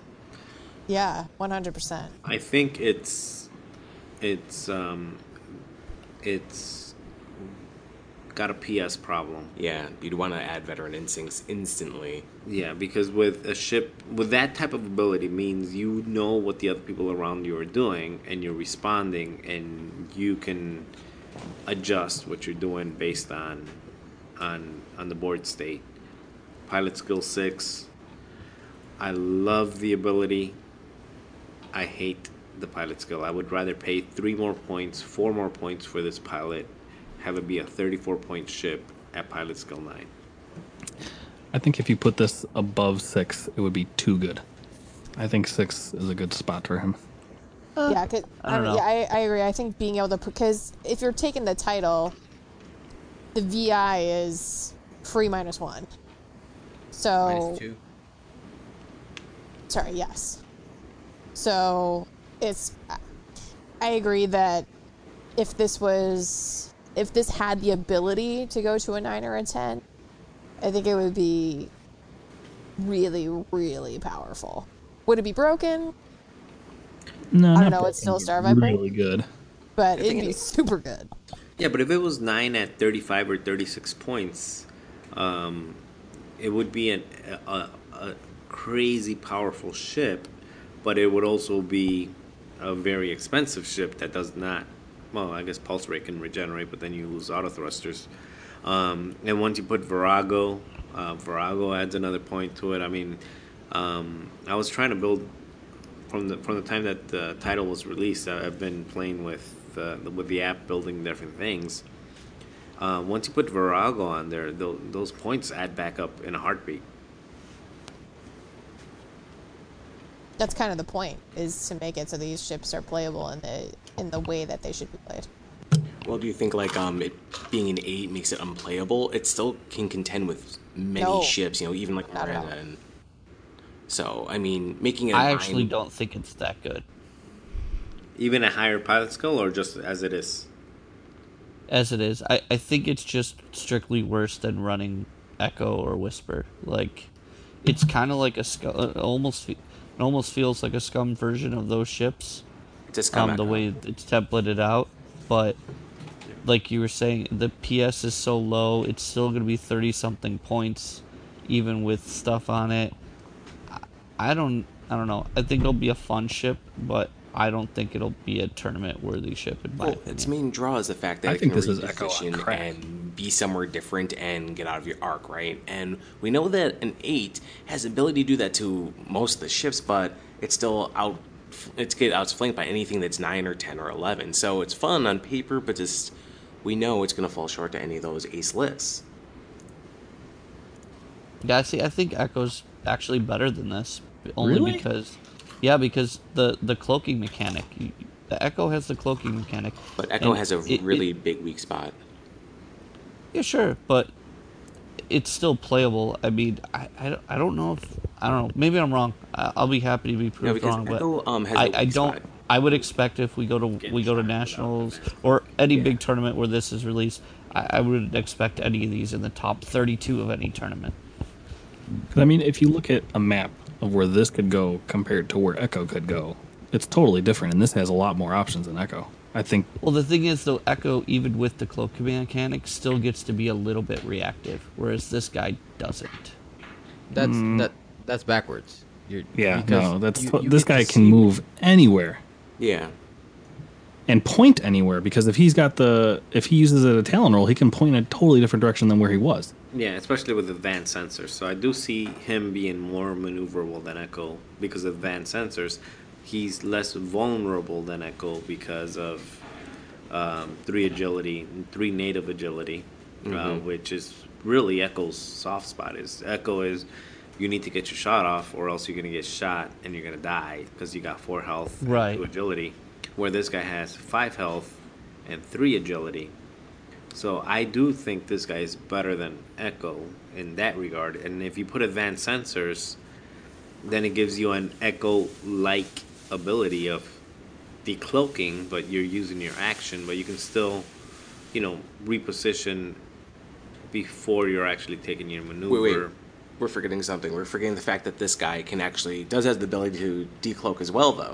[SPEAKER 4] Yeah, one hundred percent.
[SPEAKER 5] I think it's it's um it's got a P S problem.
[SPEAKER 6] Yeah, you'd want to add veteran instincts instantly.
[SPEAKER 5] Yeah, because with a ship with that type of ability means you know what the other people around you are doing and you're responding and you can adjust what you're doing based on on on the board state. Pilot skill six. I love the ability. I hate the pilot skill. I would rather pay three more points, four more points for this pilot, have it be a thirty-four point ship at pilot skill nine.
[SPEAKER 7] I think if you put this above six, it would be too good. I think six is a good spot for him.
[SPEAKER 4] Uh, yeah, cause,
[SPEAKER 3] I don't
[SPEAKER 4] I,
[SPEAKER 3] know.
[SPEAKER 4] Yeah, I, I agree. I think being able to, because if you're taking the title, the V I is free minus one. So
[SPEAKER 2] Minus two.
[SPEAKER 4] Sorry, yes. So it's. I agree that if this was, if this had the ability to go to a nine or a ten, I think it would be really, really powerful. Would it be broken?
[SPEAKER 7] No,
[SPEAKER 4] I don't
[SPEAKER 7] not
[SPEAKER 4] know,
[SPEAKER 7] broken,
[SPEAKER 4] it's still
[SPEAKER 7] but
[SPEAKER 4] Star Viper?
[SPEAKER 7] really good.
[SPEAKER 4] But it'd be super good.
[SPEAKER 5] Yeah, but if it was nine at thirty-five or thirty-six points, um, it would be an, a, a crazy powerful ship, but it would also be a very expensive ship that does not. Well, I guess pulse rate can regenerate, but then you lose auto thrusters. Um, and once you put Virago, uh, Virago adds another point to it. I mean, um, I was trying to build from the from the time that the title was released. I've been playing with uh, with the app, building different things. Uh, once you put Virago on there, th- those points add back up in a heartbeat.
[SPEAKER 4] That's kind of the point, is to make it so these ships are playable in the in the way that they should be played.
[SPEAKER 6] Well, do you think like um it being an eight makes it unplayable? It still can contend with many
[SPEAKER 4] No.
[SPEAKER 6] ships, you know, even like
[SPEAKER 4] Not at
[SPEAKER 6] Miranda.
[SPEAKER 4] all.
[SPEAKER 6] And so, I mean, making it. a
[SPEAKER 3] I
[SPEAKER 6] nine-
[SPEAKER 3] actually don't think it's that good.
[SPEAKER 5] Even a higher pilot skill, or just as it is?
[SPEAKER 3] As it is, I, I think it's just strictly worse than running Echo or Whisper. Like, it's kind of like a sc- it almost fe- it almost feels like a scum version of those ships.
[SPEAKER 6] It's a scum
[SPEAKER 3] Um, the
[SPEAKER 6] echo.
[SPEAKER 3] way it's templated out, but like you were saying, the P S is so low. It's still going to be thirty something points, even with stuff on it. I, I don't I don't know. I think it'll be a fun ship, but I don't think it'll be a tournament worthy ship in my
[SPEAKER 6] Well,
[SPEAKER 3] opinion.
[SPEAKER 6] its main draw is the fact that
[SPEAKER 7] I
[SPEAKER 6] it
[SPEAKER 7] think
[SPEAKER 6] can
[SPEAKER 7] this is Echo on
[SPEAKER 6] reposition
[SPEAKER 7] crack.
[SPEAKER 6] and be somewhere different and get out of your arc, right? And we know that an eight has the ability to do that to most of the ships, but it's still out. It's get outflanked by anything that's nine or ten or eleven. So it's fun on paper, but just we know it's going to fall short to any of those ace lists.
[SPEAKER 3] Yeah, see, I think Echo's actually better than this, only
[SPEAKER 7] Really?
[SPEAKER 3] because, yeah, because the the cloaking mechanic. You, the Echo has the cloaking mechanic,
[SPEAKER 6] But Echo
[SPEAKER 3] and
[SPEAKER 6] has a
[SPEAKER 3] it-
[SPEAKER 6] really
[SPEAKER 3] it-
[SPEAKER 6] big weak spot.
[SPEAKER 3] yeah, sure, but it's still playable. I mean, I, I, don't- I don't know if I don't know. Maybe I'm wrong. I, I'll be happy to be proved
[SPEAKER 6] because
[SPEAKER 3] wrong, but
[SPEAKER 6] Echo, um, has a
[SPEAKER 3] I,
[SPEAKER 6] weak
[SPEAKER 3] I don't.
[SPEAKER 6] spot.
[SPEAKER 3] I would expect if we go to we go to nationals or any big tournament where this is released, I, I would expect any of these in the top thirty-two of any tournament.
[SPEAKER 7] 'Cause, I mean, if you look at a map of where this could go compared to where Echo could go, it's totally different, and this has a lot more options than Echo. I think.
[SPEAKER 3] Well, the thing is, though, Echo, even with the cloak mechanic, still gets to be a little bit reactive, whereas this guy doesn't.
[SPEAKER 2] That's that. That's backwards. You're,
[SPEAKER 7] Yeah,
[SPEAKER 2] because
[SPEAKER 7] no, that's
[SPEAKER 2] you- you
[SPEAKER 7] this
[SPEAKER 2] get to
[SPEAKER 7] guy can
[SPEAKER 2] see-
[SPEAKER 7] move anywhere
[SPEAKER 6] Yeah.
[SPEAKER 7] and point anywhere, because if he's got the if he uses it a talon roll, he can point in a totally different direction than where he was.
[SPEAKER 5] Yeah, especially with advanced sensors. So I do see him being more maneuverable than Echo because of advanced sensors. He's less vulnerable than Echo because of um, three agility, three native agility, uh, which is really Echo's soft spot. Is Echo is you need to get your shot off, or else you're gonna get shot and you're gonna die because you got four health and
[SPEAKER 3] Right.
[SPEAKER 5] two agility. Where this guy has five health and three agility. So I do think this guy is better than Echo in that regard. And if you put advanced sensors, then it gives you an Echo-like ability of decloaking, but you're using your action, but you can still, you know, reposition before you're actually taking your maneuver.
[SPEAKER 6] Wait, wait. We're forgetting something. We're forgetting the fact that this guy can actually does has the ability to decloak as well, though.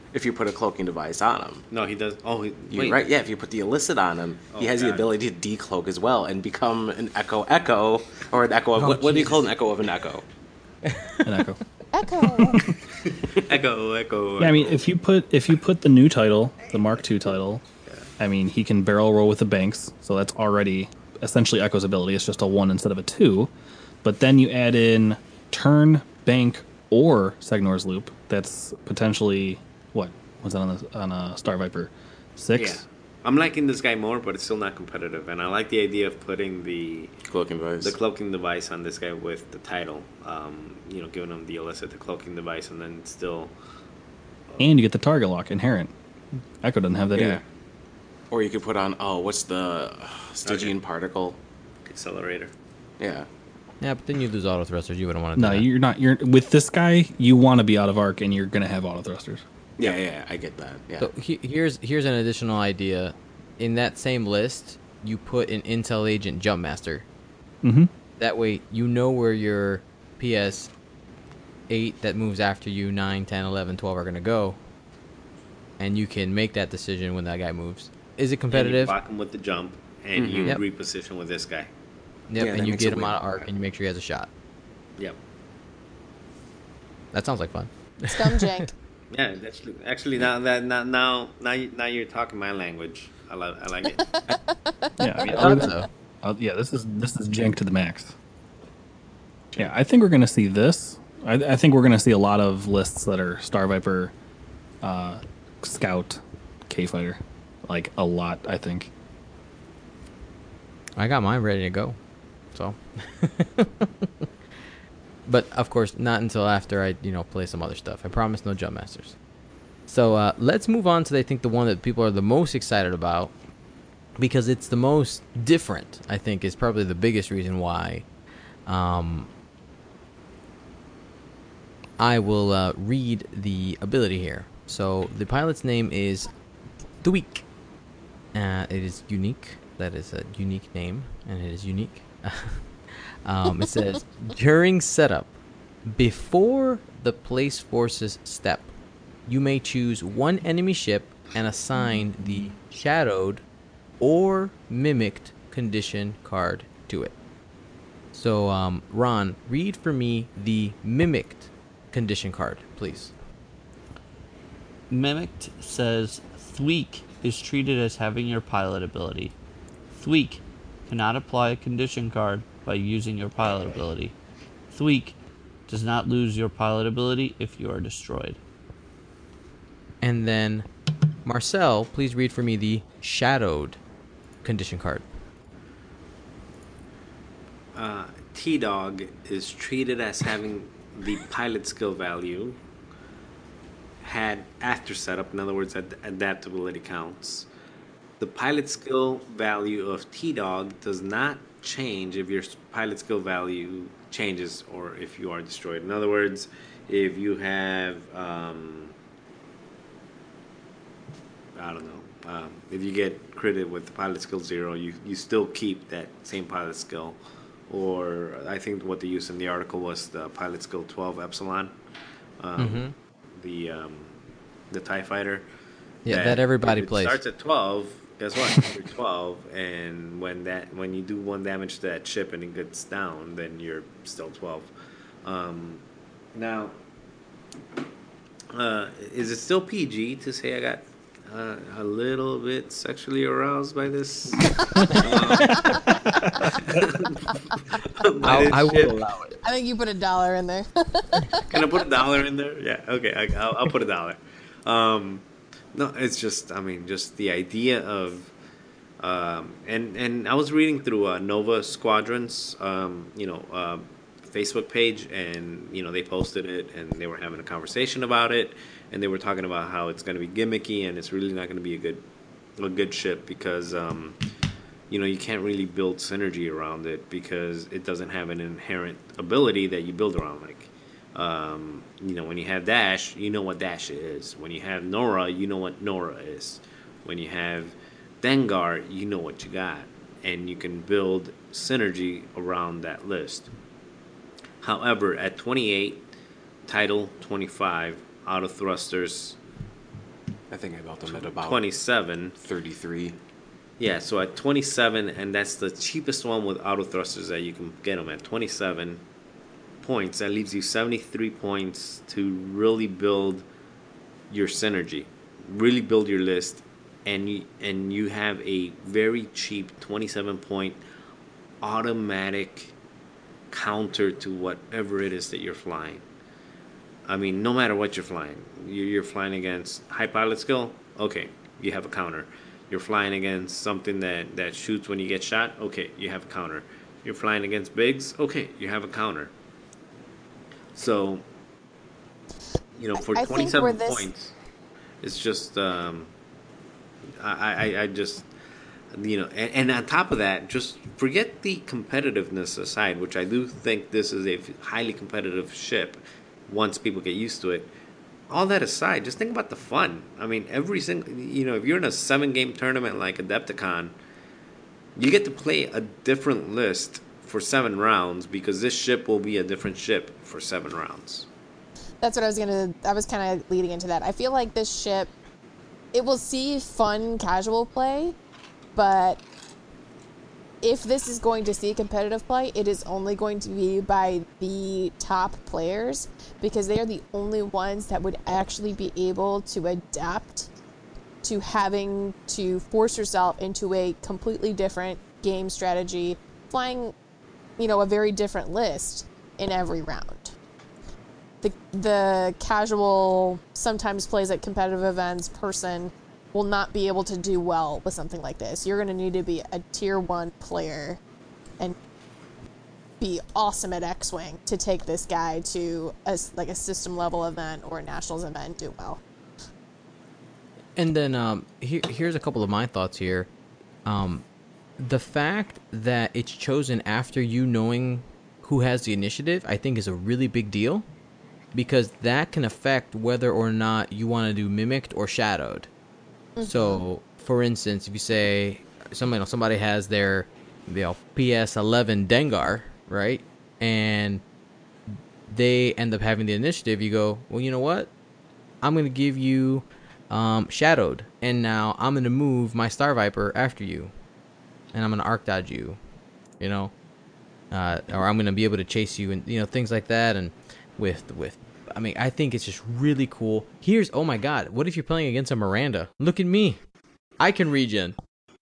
[SPEAKER 6] if you put a cloaking device on him.
[SPEAKER 5] No, he does. Oh, he,
[SPEAKER 6] You,
[SPEAKER 5] wait.
[SPEAKER 6] right? Yeah, if you put the illicit on him, he
[SPEAKER 5] Oh,
[SPEAKER 6] has the
[SPEAKER 5] God.
[SPEAKER 6] ability to decloak as well and become an echo echo, or an echo of,
[SPEAKER 2] Oh,
[SPEAKER 6] what, what do you call an
[SPEAKER 2] Jesus.
[SPEAKER 6] echo of an echo?
[SPEAKER 7] An echo.
[SPEAKER 4] Echo.
[SPEAKER 5] Echo, echo.
[SPEAKER 7] Yeah, I mean,
[SPEAKER 5] echo.
[SPEAKER 7] if you put if you put the new title, the Mark two title, I mean, he can barrel roll with the banks, so that's already essentially Echo's ability. It's just a one instead of a two. But then you add in turn, bank, or Segnor's Loop. That's potentially what was that on the on a Star Viper six?
[SPEAKER 5] Yeah. I'm liking this guy more, but it's still not competitive. And I like the idea of putting the
[SPEAKER 6] Cloaking device.
[SPEAKER 5] the cloaking device on this guy with the title. Um, you know, giving him the illicit, the cloaking device, and then still
[SPEAKER 7] And you get the target lock inherent. Echo doesn't have that
[SPEAKER 6] yeah.
[SPEAKER 7] either.
[SPEAKER 6] Or you could put on, oh, what's the uh, Stygian
[SPEAKER 5] Okay.
[SPEAKER 6] particle?
[SPEAKER 5] accelerator.
[SPEAKER 6] Yeah.
[SPEAKER 2] Yeah, but then you lose auto thrusters. You wouldn't want to do
[SPEAKER 7] No,
[SPEAKER 2] that.
[SPEAKER 7] you're not. You're with this guy. You want to be out of arc, and you're gonna have auto thrusters.
[SPEAKER 6] Yeah, yeah, I get that. Yeah.
[SPEAKER 2] So he, here's here's an additional idea. In that same list, you put an Intel Agent Jump Master.
[SPEAKER 7] Mm-hmm.
[SPEAKER 2] That way, you know where your P S eight that moves after you, nine, ten, eleven, twelve are going to go. And you can make that decision when that guy moves. Is it
[SPEAKER 5] And you
[SPEAKER 2] competitive?
[SPEAKER 5] block him with the jump, and
[SPEAKER 6] Mhm.
[SPEAKER 5] you
[SPEAKER 2] Yep.
[SPEAKER 5] reposition with this guy.
[SPEAKER 2] Yep,
[SPEAKER 6] Yeah,
[SPEAKER 2] and
[SPEAKER 6] that
[SPEAKER 2] you
[SPEAKER 6] makes
[SPEAKER 2] get
[SPEAKER 6] it
[SPEAKER 2] him out of
[SPEAKER 6] win.
[SPEAKER 2] arc, and you make sure he has a shot.
[SPEAKER 5] Yep.
[SPEAKER 2] That sounds like fun.
[SPEAKER 4] Scum jank.
[SPEAKER 5] Yeah, that's actually now that now now now, you, now you're talking my language. I like I like it.
[SPEAKER 7] Yeah, I mean,
[SPEAKER 2] I
[SPEAKER 7] other
[SPEAKER 2] thought
[SPEAKER 7] than-
[SPEAKER 2] so.
[SPEAKER 7] uh, yeah, this is this is jank to the max. Yeah, I think we're gonna see this. I, I think we're gonna see a lot of lists that are Star Viper, uh, Scout, K Fighter, like a lot. I think.
[SPEAKER 2] I got mine ready to go. So. But of course, not until after I, you know, play some other stuff. I promise no Jump Masters. So uh, let's move on to I think the one that people are the most excited about, because it's the most different. I think is probably the biggest reason why. Um, I will uh, read the ability here. So the pilot's name is Tweak. Uh, it is unique. That is a unique name, and it is unique. um, it says, during setup, before the place forces step, you may choose one enemy ship and assign the shadowed or mimicked condition card to it. So, um, Ron, read for me the mimicked condition card, please.
[SPEAKER 3] Mimicked says Thweek is treated as having your pilot ability. Thweek cannot apply a condition card by using your pilot ability. Thweek does not lose your pilot ability if you are destroyed.
[SPEAKER 2] And then, Marcel, please read for me the shadowed condition card.
[SPEAKER 5] Uh, T-Dog is treated as having the pilot skill value had after setup. In other words, ad- adaptability counts. The pilot skill value of T-Dog does not change if your s- pilot skill value changes or if you are destroyed. In other words, if you have, um, I don't know, um, if you get critted with the pilot skill zero, you, you still keep that same pilot skill. Or I think what they used in the article was the pilot skill twelve Epsilon, um,
[SPEAKER 2] Mhm.
[SPEAKER 5] the um, the TIE fighter.
[SPEAKER 2] Yeah, that everybody
[SPEAKER 5] if it
[SPEAKER 2] plays.
[SPEAKER 5] starts at twelve. Guess what? You're twelve, and when that when you do one damage to that ship and it gets down, then you're still twelve. Um, now, uh, is it still P G to say I got uh, a little bit sexually aroused by this? Um, by this
[SPEAKER 2] I, I
[SPEAKER 5] ship?
[SPEAKER 2] will allow it.
[SPEAKER 4] I think you put a dollar in there.
[SPEAKER 5] Can I put a dollar in there? Yeah, okay, I, I'll, I'll put a dollar. Um, no, it's just, I mean, just the idea of, um, and and I was reading through uh, Nova Squadrons, um, you know, uh, Facebook page, and you know they posted it, and they were having a conversation about it, and they were talking about how it's going to be gimmicky, and it's really not going to be a good, a good ship because. Um, you know, you can't really build synergy around it because it doesn't have an inherent ability that you build around. Like, um, you know, when you have Dash, you know what Dash is. When you have Nora, you know what Nora is. When you have Dengar, you know what you got. And you can build synergy around that list. However, at twenty-eight, Title twenty-five, Auto Thrusters,
[SPEAKER 6] I think I built them at about
[SPEAKER 5] twenty-seven.
[SPEAKER 6] thirty-three.
[SPEAKER 5] Yeah, so at twenty-seven, and that's the cheapest one with auto thrusters that you can get them at twenty-seven points. That leaves you seventy-three points to really build your synergy, really build your list, and you, and you have a very cheap twenty-seven point automatic counter to whatever it is that you're flying. I mean, no matter what you're flying, you're flying against high pilot skill, okay, you have a counter. You're flying against something that, that shoots when you get shot, okay, you have a counter. You're flying against bigs, okay, you have a counter. So, you know, for
[SPEAKER 4] I
[SPEAKER 5] twenty-seven
[SPEAKER 4] this...
[SPEAKER 5] points, it's just, um, I, I, I just, you know, and, and on top of that, just forget the competitiveness aside, which I do think this is a highly competitive ship once people get used to it. All that aside, just think about the fun. I mean, every single, you know, if you're in a seven-game tournament like Adepticon, you get to play a different list for seven rounds because this ship will be a different ship for seven rounds.
[SPEAKER 4] That's what I was gonna. I was kind of leading into that. I feel like this ship, it will see fun casual play, but if this is going to see competitive play, it is only going to be by the top players because they are the only ones that would actually be able to adapt to having to force yourself into a completely different game strategy, flying, you know, a very different list in every round. The the casual, sometimes plays at competitive events person will not be able to do well with something like this. You're going to need to be a tier one player and be awesome at X-Wing to take this guy to a, like a system level event or a nationals event and do well.
[SPEAKER 2] And then um, here, here's a couple of my thoughts here. Um, the fact that it's chosen after you knowing who has the initiative, I think is a really big deal because that can affect whether or not you want to do mimicked or shadowed. Mm-hmm. So, for instance, if you say somebody somebody has their you know, P S eleven Dengar, right, and they end up having the initiative, you go, well, you know what? I'm going to give you um, shadowed, and now I'm going to move my Star Viper after you, and I'm going to arc dodge you, you know, uh, or I'm going to be able to chase you, and you know things like that, and with with. I mean, I think it's just really cool. Here's, oh my God, what if you're playing against a Miranda? Look at me. I can regen.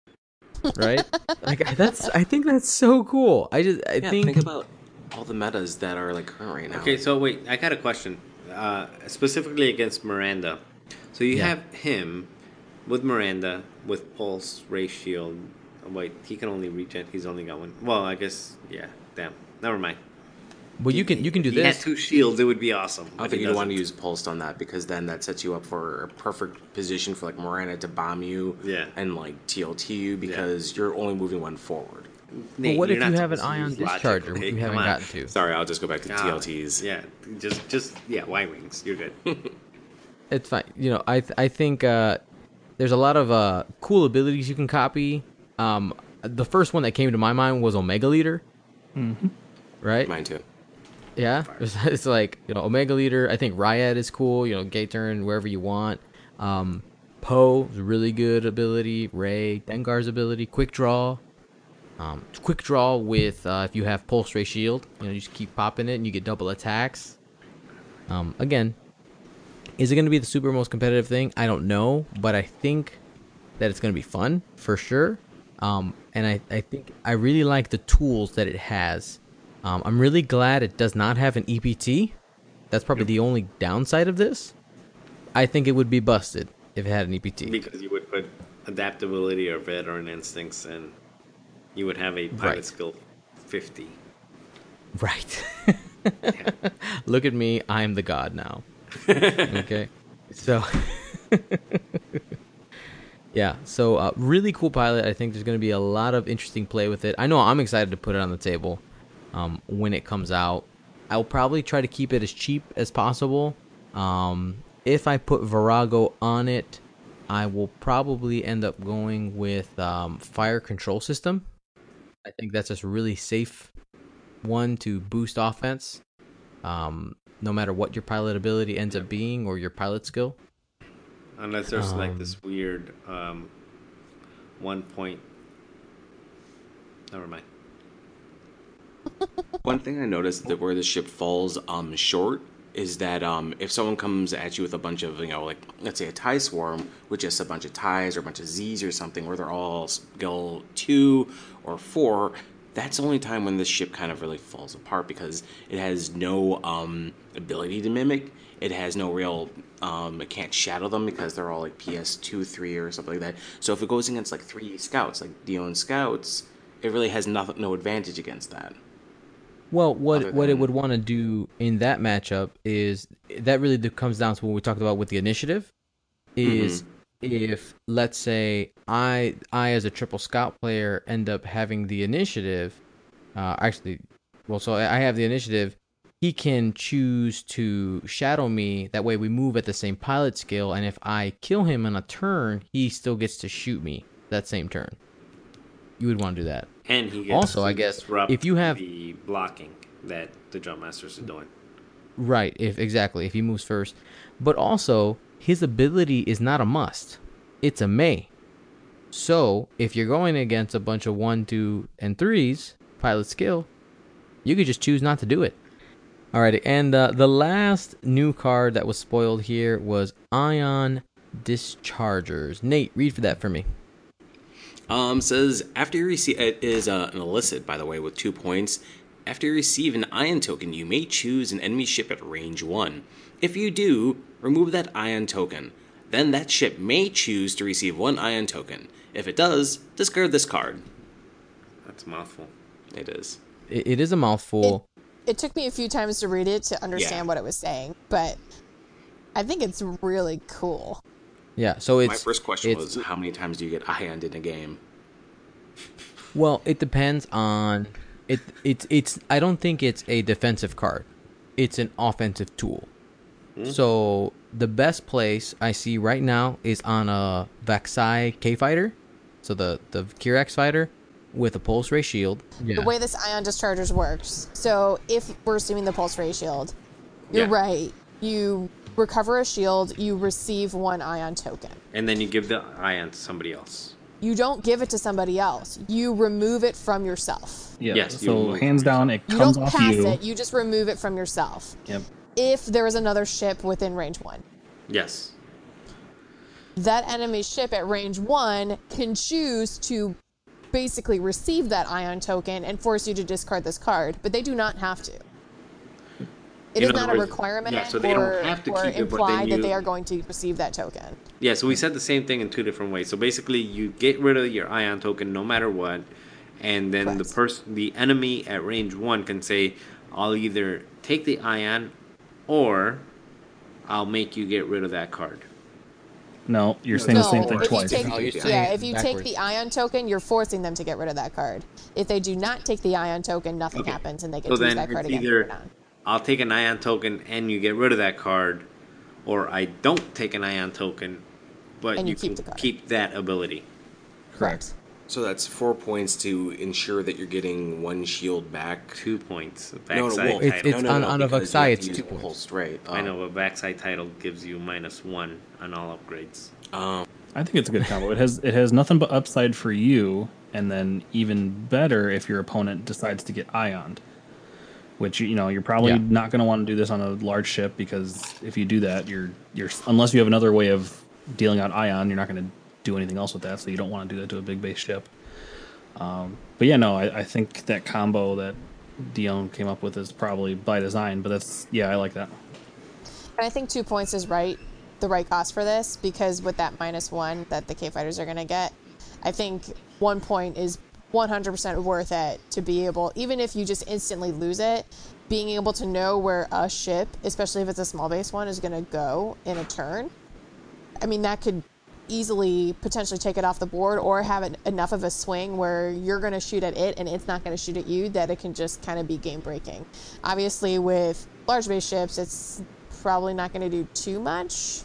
[SPEAKER 2] Right? Like, that's, I think that's so cool. I just, I
[SPEAKER 6] yeah,
[SPEAKER 2] think.
[SPEAKER 6] think about all the metas that are, like, current right now.
[SPEAKER 5] Okay, so wait, I got a question. Uh, specifically against Miranda. So you
[SPEAKER 2] Yeah.
[SPEAKER 5] have him with Miranda, with Pulse, Ray Shield. Oh, wait, he can only regen. He's only got one. Well, I guess, yeah, damn. Never mind.
[SPEAKER 2] Well, you can you can do
[SPEAKER 5] if he
[SPEAKER 2] this.
[SPEAKER 5] had two shields, it would be awesome.
[SPEAKER 6] I don't think you'd want to use Pulsed on that because then that sets you up for a perfect position for like Miranda to bomb you
[SPEAKER 5] Yeah.
[SPEAKER 6] and like T L T you because
[SPEAKER 5] Yeah.
[SPEAKER 6] you're only moving one forward.
[SPEAKER 2] But what
[SPEAKER 5] you're
[SPEAKER 2] if you
[SPEAKER 5] not
[SPEAKER 2] have an
[SPEAKER 5] supposed to
[SPEAKER 2] ion
[SPEAKER 5] use logic,
[SPEAKER 2] discharger,
[SPEAKER 5] okay?
[SPEAKER 2] which we
[SPEAKER 5] Come
[SPEAKER 2] haven't
[SPEAKER 5] on.
[SPEAKER 2] gotten to?
[SPEAKER 6] Sorry, I'll just go back to
[SPEAKER 5] Ah,
[SPEAKER 6] T L Ts.
[SPEAKER 5] Yeah, just just yeah, Y-wings. You're good.
[SPEAKER 2] It's fine. You know, I th- I think uh, there's a lot of uh, cool abilities you can copy. Um, the first one that came to my mind was Omega Leader.
[SPEAKER 7] Mm-hmm.
[SPEAKER 2] Right?
[SPEAKER 6] Mine too.
[SPEAKER 2] Yeah, it's, it's like, you know, Omega Leader. I think Ryad is cool. You know, gate turn wherever you want. Um, Poe is a really good ability. Ray, Dengar's ability, quick draw. Um, quick draw with uh, if you have Pulse Ray Shield. You know, you just keep popping it and you get double attacks. Um, again, is it going to be the super most competitive thing? I don't know, but I think that it's going to be fun for sure. Um, and I, I think I really like the tools that it has. Um, I'm really glad it does not have an E P T. That's probably the only downside of this. I think it would be busted if it had an E P T.
[SPEAKER 5] Because you would put adaptability or veteran instincts and you would have a pilot
[SPEAKER 2] Right.
[SPEAKER 5] skill fifty.
[SPEAKER 2] Right. Look at me. I'm the god now. Okay. So, yeah. So, uh, really cool pilot. I think there's going to be a lot of interesting play with it. I know I'm excited to put it on the table um, when it comes out. I'll probably try to keep it as cheap as possible. Um, if I put Virago on it, I will probably end up going with um, Fire Control System. I think that's just a really safe one to boost offense, um, no matter what your pilot ability ends up being or your pilot skill.
[SPEAKER 5] Unless there's like
[SPEAKER 2] Um,
[SPEAKER 5] this weird um, one point. Never mind.
[SPEAKER 6] One thing I noticed that where the ship falls um short is that um if someone comes at you with a bunch of, you know, like let's say a tie swarm with just a bunch of ties or a bunch of Z's or something where they're all skill two or four, that's the only time when this ship kind of really falls apart because it has no um ability to mimic. It has no real um it can't shadow them because they're all like P S two, three or something like that. So if it goes against like three scouts, like Dion scouts, it really has no, no advantage against that.
[SPEAKER 2] Well, what
[SPEAKER 6] Other
[SPEAKER 2] what it
[SPEAKER 6] than-
[SPEAKER 2] would want to do in that matchup is that really d- comes down to what we talked about with the initiative. Is if let's say I I as a triple scout player end up having the initiative, uh, actually, well, so I I have the initiative. He can choose to shadow me. That way, we move at the same pilot skill, and if I kill him in a turn, he still gets to shoot me that same turn. You would want to do that.
[SPEAKER 5] And he gets
[SPEAKER 2] Also,
[SPEAKER 5] to
[SPEAKER 2] I guess,
[SPEAKER 5] disrupt
[SPEAKER 2] if you have-
[SPEAKER 5] the blocking that the Jump Masters are doing.
[SPEAKER 2] Right, if exactly, if he moves first. But also, his ability is not a must. It's a may. So, if you're going against a bunch of one, two, and threes, pilot skill, you could just choose not to do it. Alrighty, and uh, the last new card that was spoiled here was Ion Dischargers. Nate, read for that for me.
[SPEAKER 6] Um, says after you receive it is uh, an illicit, by the way, with two points. After you receive an ion token, you may choose an enemy ship at range one. If you do, remove that ion token. Then that ship may choose to receive one ion token. If it does, discard this card.
[SPEAKER 5] That's a mouthful.
[SPEAKER 6] It is.
[SPEAKER 2] It, it is a mouthful.
[SPEAKER 4] It, it took me a few times to read it to understand
[SPEAKER 6] Yeah.
[SPEAKER 4] what it was saying, but I think it's really cool.
[SPEAKER 2] Yeah, so it's
[SPEAKER 6] My first question
[SPEAKER 2] it's-
[SPEAKER 6] was, how many times do you get ioned in a game?
[SPEAKER 2] Well, it depends on it. It's it's. I don't think it's a defensive card. It's an offensive tool. So the best place I see right now is on a Vaxai K fighter, so the the Kirax fighter with a pulse ray shield. Yeah.
[SPEAKER 4] The way this ion dischargers works. So if we're assuming the pulse ray shield, you're
[SPEAKER 5] Yeah.
[SPEAKER 4] right. You recover a shield, you receive one ion token.
[SPEAKER 5] And then you give the ion to somebody else.
[SPEAKER 4] You don't give it to somebody else. You remove it from yourself.
[SPEAKER 7] Yeah.
[SPEAKER 5] Yes, you
[SPEAKER 7] so
[SPEAKER 5] move
[SPEAKER 7] hands
[SPEAKER 5] from
[SPEAKER 7] down, it
[SPEAKER 4] You
[SPEAKER 7] comes
[SPEAKER 4] don't
[SPEAKER 7] off
[SPEAKER 4] pass
[SPEAKER 7] you.
[SPEAKER 4] it, you just remove it from yourself.
[SPEAKER 7] Yep.
[SPEAKER 4] If there is another ship within range one.
[SPEAKER 5] Yes.
[SPEAKER 4] That enemy ship at range one can choose to basically receive that ion token and force you to discard this card, but they do not have to. It
[SPEAKER 5] In
[SPEAKER 4] is not
[SPEAKER 5] other
[SPEAKER 4] a
[SPEAKER 5] words,
[SPEAKER 4] requirement
[SPEAKER 5] yeah, so they don't
[SPEAKER 4] or,
[SPEAKER 5] have to
[SPEAKER 4] or
[SPEAKER 5] keep it, but
[SPEAKER 4] imply
[SPEAKER 5] then
[SPEAKER 4] that
[SPEAKER 5] you-
[SPEAKER 4] they are going to receive that token.
[SPEAKER 5] Yeah, so we said the same thing in two different ways. So basically, you get rid of your ion token no matter what, and then the
[SPEAKER 4] Correct.
[SPEAKER 5] person, the enemy at range one, can say, "I'll either take the ion, or I'll make you get rid of that card."
[SPEAKER 7] No, you're saying the
[SPEAKER 4] No,
[SPEAKER 7] same thing
[SPEAKER 4] if
[SPEAKER 7] twice.
[SPEAKER 4] you take,
[SPEAKER 2] Oh, you're saying
[SPEAKER 4] yeah,
[SPEAKER 2] it
[SPEAKER 4] if you
[SPEAKER 2] backwards.
[SPEAKER 4] take the ion token, you're forcing them to get rid of that card. If they do not take the ion token, nothing
[SPEAKER 5] Okay.
[SPEAKER 4] happens and they get
[SPEAKER 5] So
[SPEAKER 4] to use
[SPEAKER 5] then
[SPEAKER 4] that card
[SPEAKER 5] it's
[SPEAKER 4] again.
[SPEAKER 5] either
[SPEAKER 4] from then on.
[SPEAKER 5] I'll take an ion token and you get rid of that card, or I don't take an ion token, but
[SPEAKER 4] And
[SPEAKER 5] you,
[SPEAKER 4] you keep
[SPEAKER 5] can
[SPEAKER 4] the card.
[SPEAKER 5] keep that ability.
[SPEAKER 7] Correct.
[SPEAKER 6] So that's four points to ensure that you're getting one shield back.
[SPEAKER 5] Two points.
[SPEAKER 6] No, no,
[SPEAKER 5] Backside
[SPEAKER 6] well,
[SPEAKER 2] It's-
[SPEAKER 5] title.
[SPEAKER 2] it's
[SPEAKER 6] no, no,
[SPEAKER 2] on-
[SPEAKER 6] no,
[SPEAKER 2] on a
[SPEAKER 6] because you
[SPEAKER 2] Vaxai,
[SPEAKER 6] have
[SPEAKER 2] it's
[SPEAKER 6] to use
[SPEAKER 2] two points.
[SPEAKER 6] pulse rate.
[SPEAKER 5] I
[SPEAKER 6] Um,
[SPEAKER 5] know, but backside title gives you minus one on all upgrades.
[SPEAKER 6] Um,
[SPEAKER 7] I think it's a good combo. It has it has nothing but upside for you, and then even better if your opponent decides to get ioned. Which you know you're probably
[SPEAKER 2] Yeah.
[SPEAKER 7] not going to want to do this on a large ship because if you do that, you're you're unless you have another way of dealing out ion, you're not going to do anything else with that. So you don't want to do that to a big base ship. Um, but yeah, no, I, I think that combo that Dion came up with is probably by design. But that's yeah, I like that.
[SPEAKER 4] And I think two points is right, the right cost for this, because with that minus one that the K fighters are going to get, I think one point is one hundred percent worth it to be able, even if you just instantly lose it, being able to know where a ship, especially if it's a small base one, is going to go in a turn. I mean, that could easily potentially take it off the board or have it enough of a swing where you're going to shoot at it and it's not going to shoot at you, that it can just kind of be game breaking. Obviously, with large base ships, it's probably not going to do too much,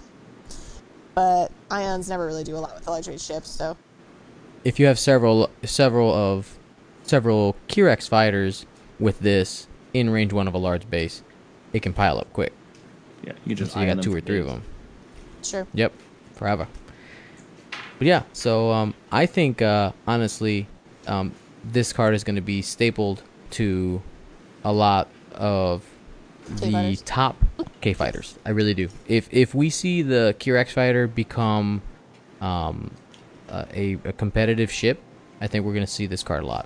[SPEAKER 4] but ions never really do a lot with the large base ships, so
[SPEAKER 2] If you have several several of several Kirax fighters with this in range one of a large base, it can pile up quick.
[SPEAKER 7] Yeah, you just
[SPEAKER 2] So you
[SPEAKER 7] ion
[SPEAKER 2] got
[SPEAKER 7] them
[SPEAKER 2] two or
[SPEAKER 7] for
[SPEAKER 2] three of
[SPEAKER 7] days.
[SPEAKER 2] them.
[SPEAKER 4] sure.
[SPEAKER 2] Yep, forever. But yeah, so um, I think uh, honestly, um, this card is going to be stapled to a lot of the
[SPEAKER 4] K-fighters.
[SPEAKER 2] top K fighters. I really do. If if we see the Kirax fighter become um, uh, a, a competitive ship, I think we're going to see this card a lot.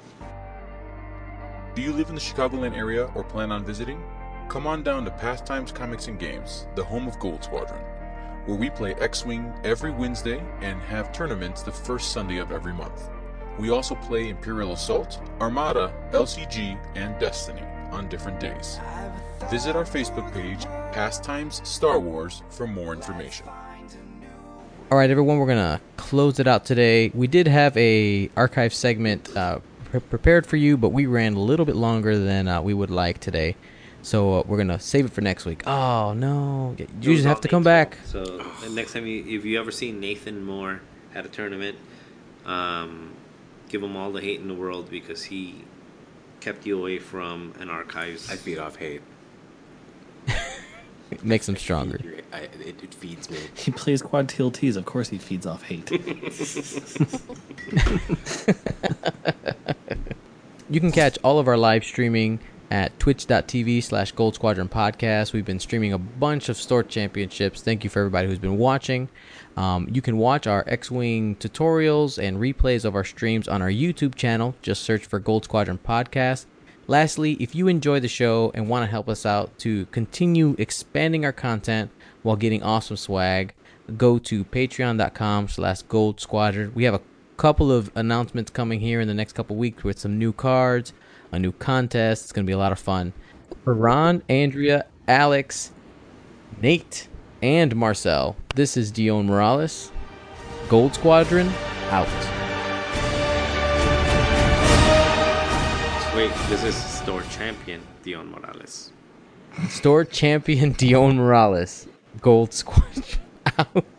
[SPEAKER 1] Do you live in the Chicagoland area or plan on visiting? Come on down to Pastimes Comics and Games, the home of Gold Squadron, where we play X-Wing every Wednesday and have tournaments the first Sunday of every month. We also play Imperial Assault, Armada, L C G, and Destiny on different days. Visit our Facebook page, Pastimes Star Wars, for more information.
[SPEAKER 2] All right, everyone, we're going to close it out today. We did have a archive segment uh, pre- prepared for you, but we ran a little bit longer than uh, we would like today. So uh, we're going to save it for next week. Oh, no. You
[SPEAKER 5] It was
[SPEAKER 2] just
[SPEAKER 5] all
[SPEAKER 2] have to come
[SPEAKER 5] Nate's
[SPEAKER 2] back.
[SPEAKER 5] fault. So the next time, you, if you ever see Nathan Moore at a tournament, um, give him all the hate in the world because he kept you away from an archives.
[SPEAKER 6] I feed off hate.
[SPEAKER 2] It makes them stronger.
[SPEAKER 6] I, it, it feeds me.
[SPEAKER 7] He plays quad T L Ts. Of course, he feeds off hate.
[SPEAKER 2] You can catch all of our live streaming at twitch.tv slash Gold Squadron Podcast. We've been streaming a bunch of store championships. Thank you for everybody who's been watching. Um, you can watch our X-Wing tutorials and replays of our streams on our YouTube channel. Just search for Gold Squadron Podcast. Lastly, if you enjoy the show and want to help us out to continue expanding our content while getting awesome swag, go to patreon.com slash Gold Squadron. We have a couple of announcements coming here in the next couple weeks with some new cards, a new contest. It's going to be a lot of fun. For Ron, Andrea, Alex, Nate, and Marcel, this is Dion Morales. Gold Squadron, out.
[SPEAKER 5] Wait, this is store champion Dion Morales.
[SPEAKER 2] Store champion Dion Morales. Gold Squadron, out.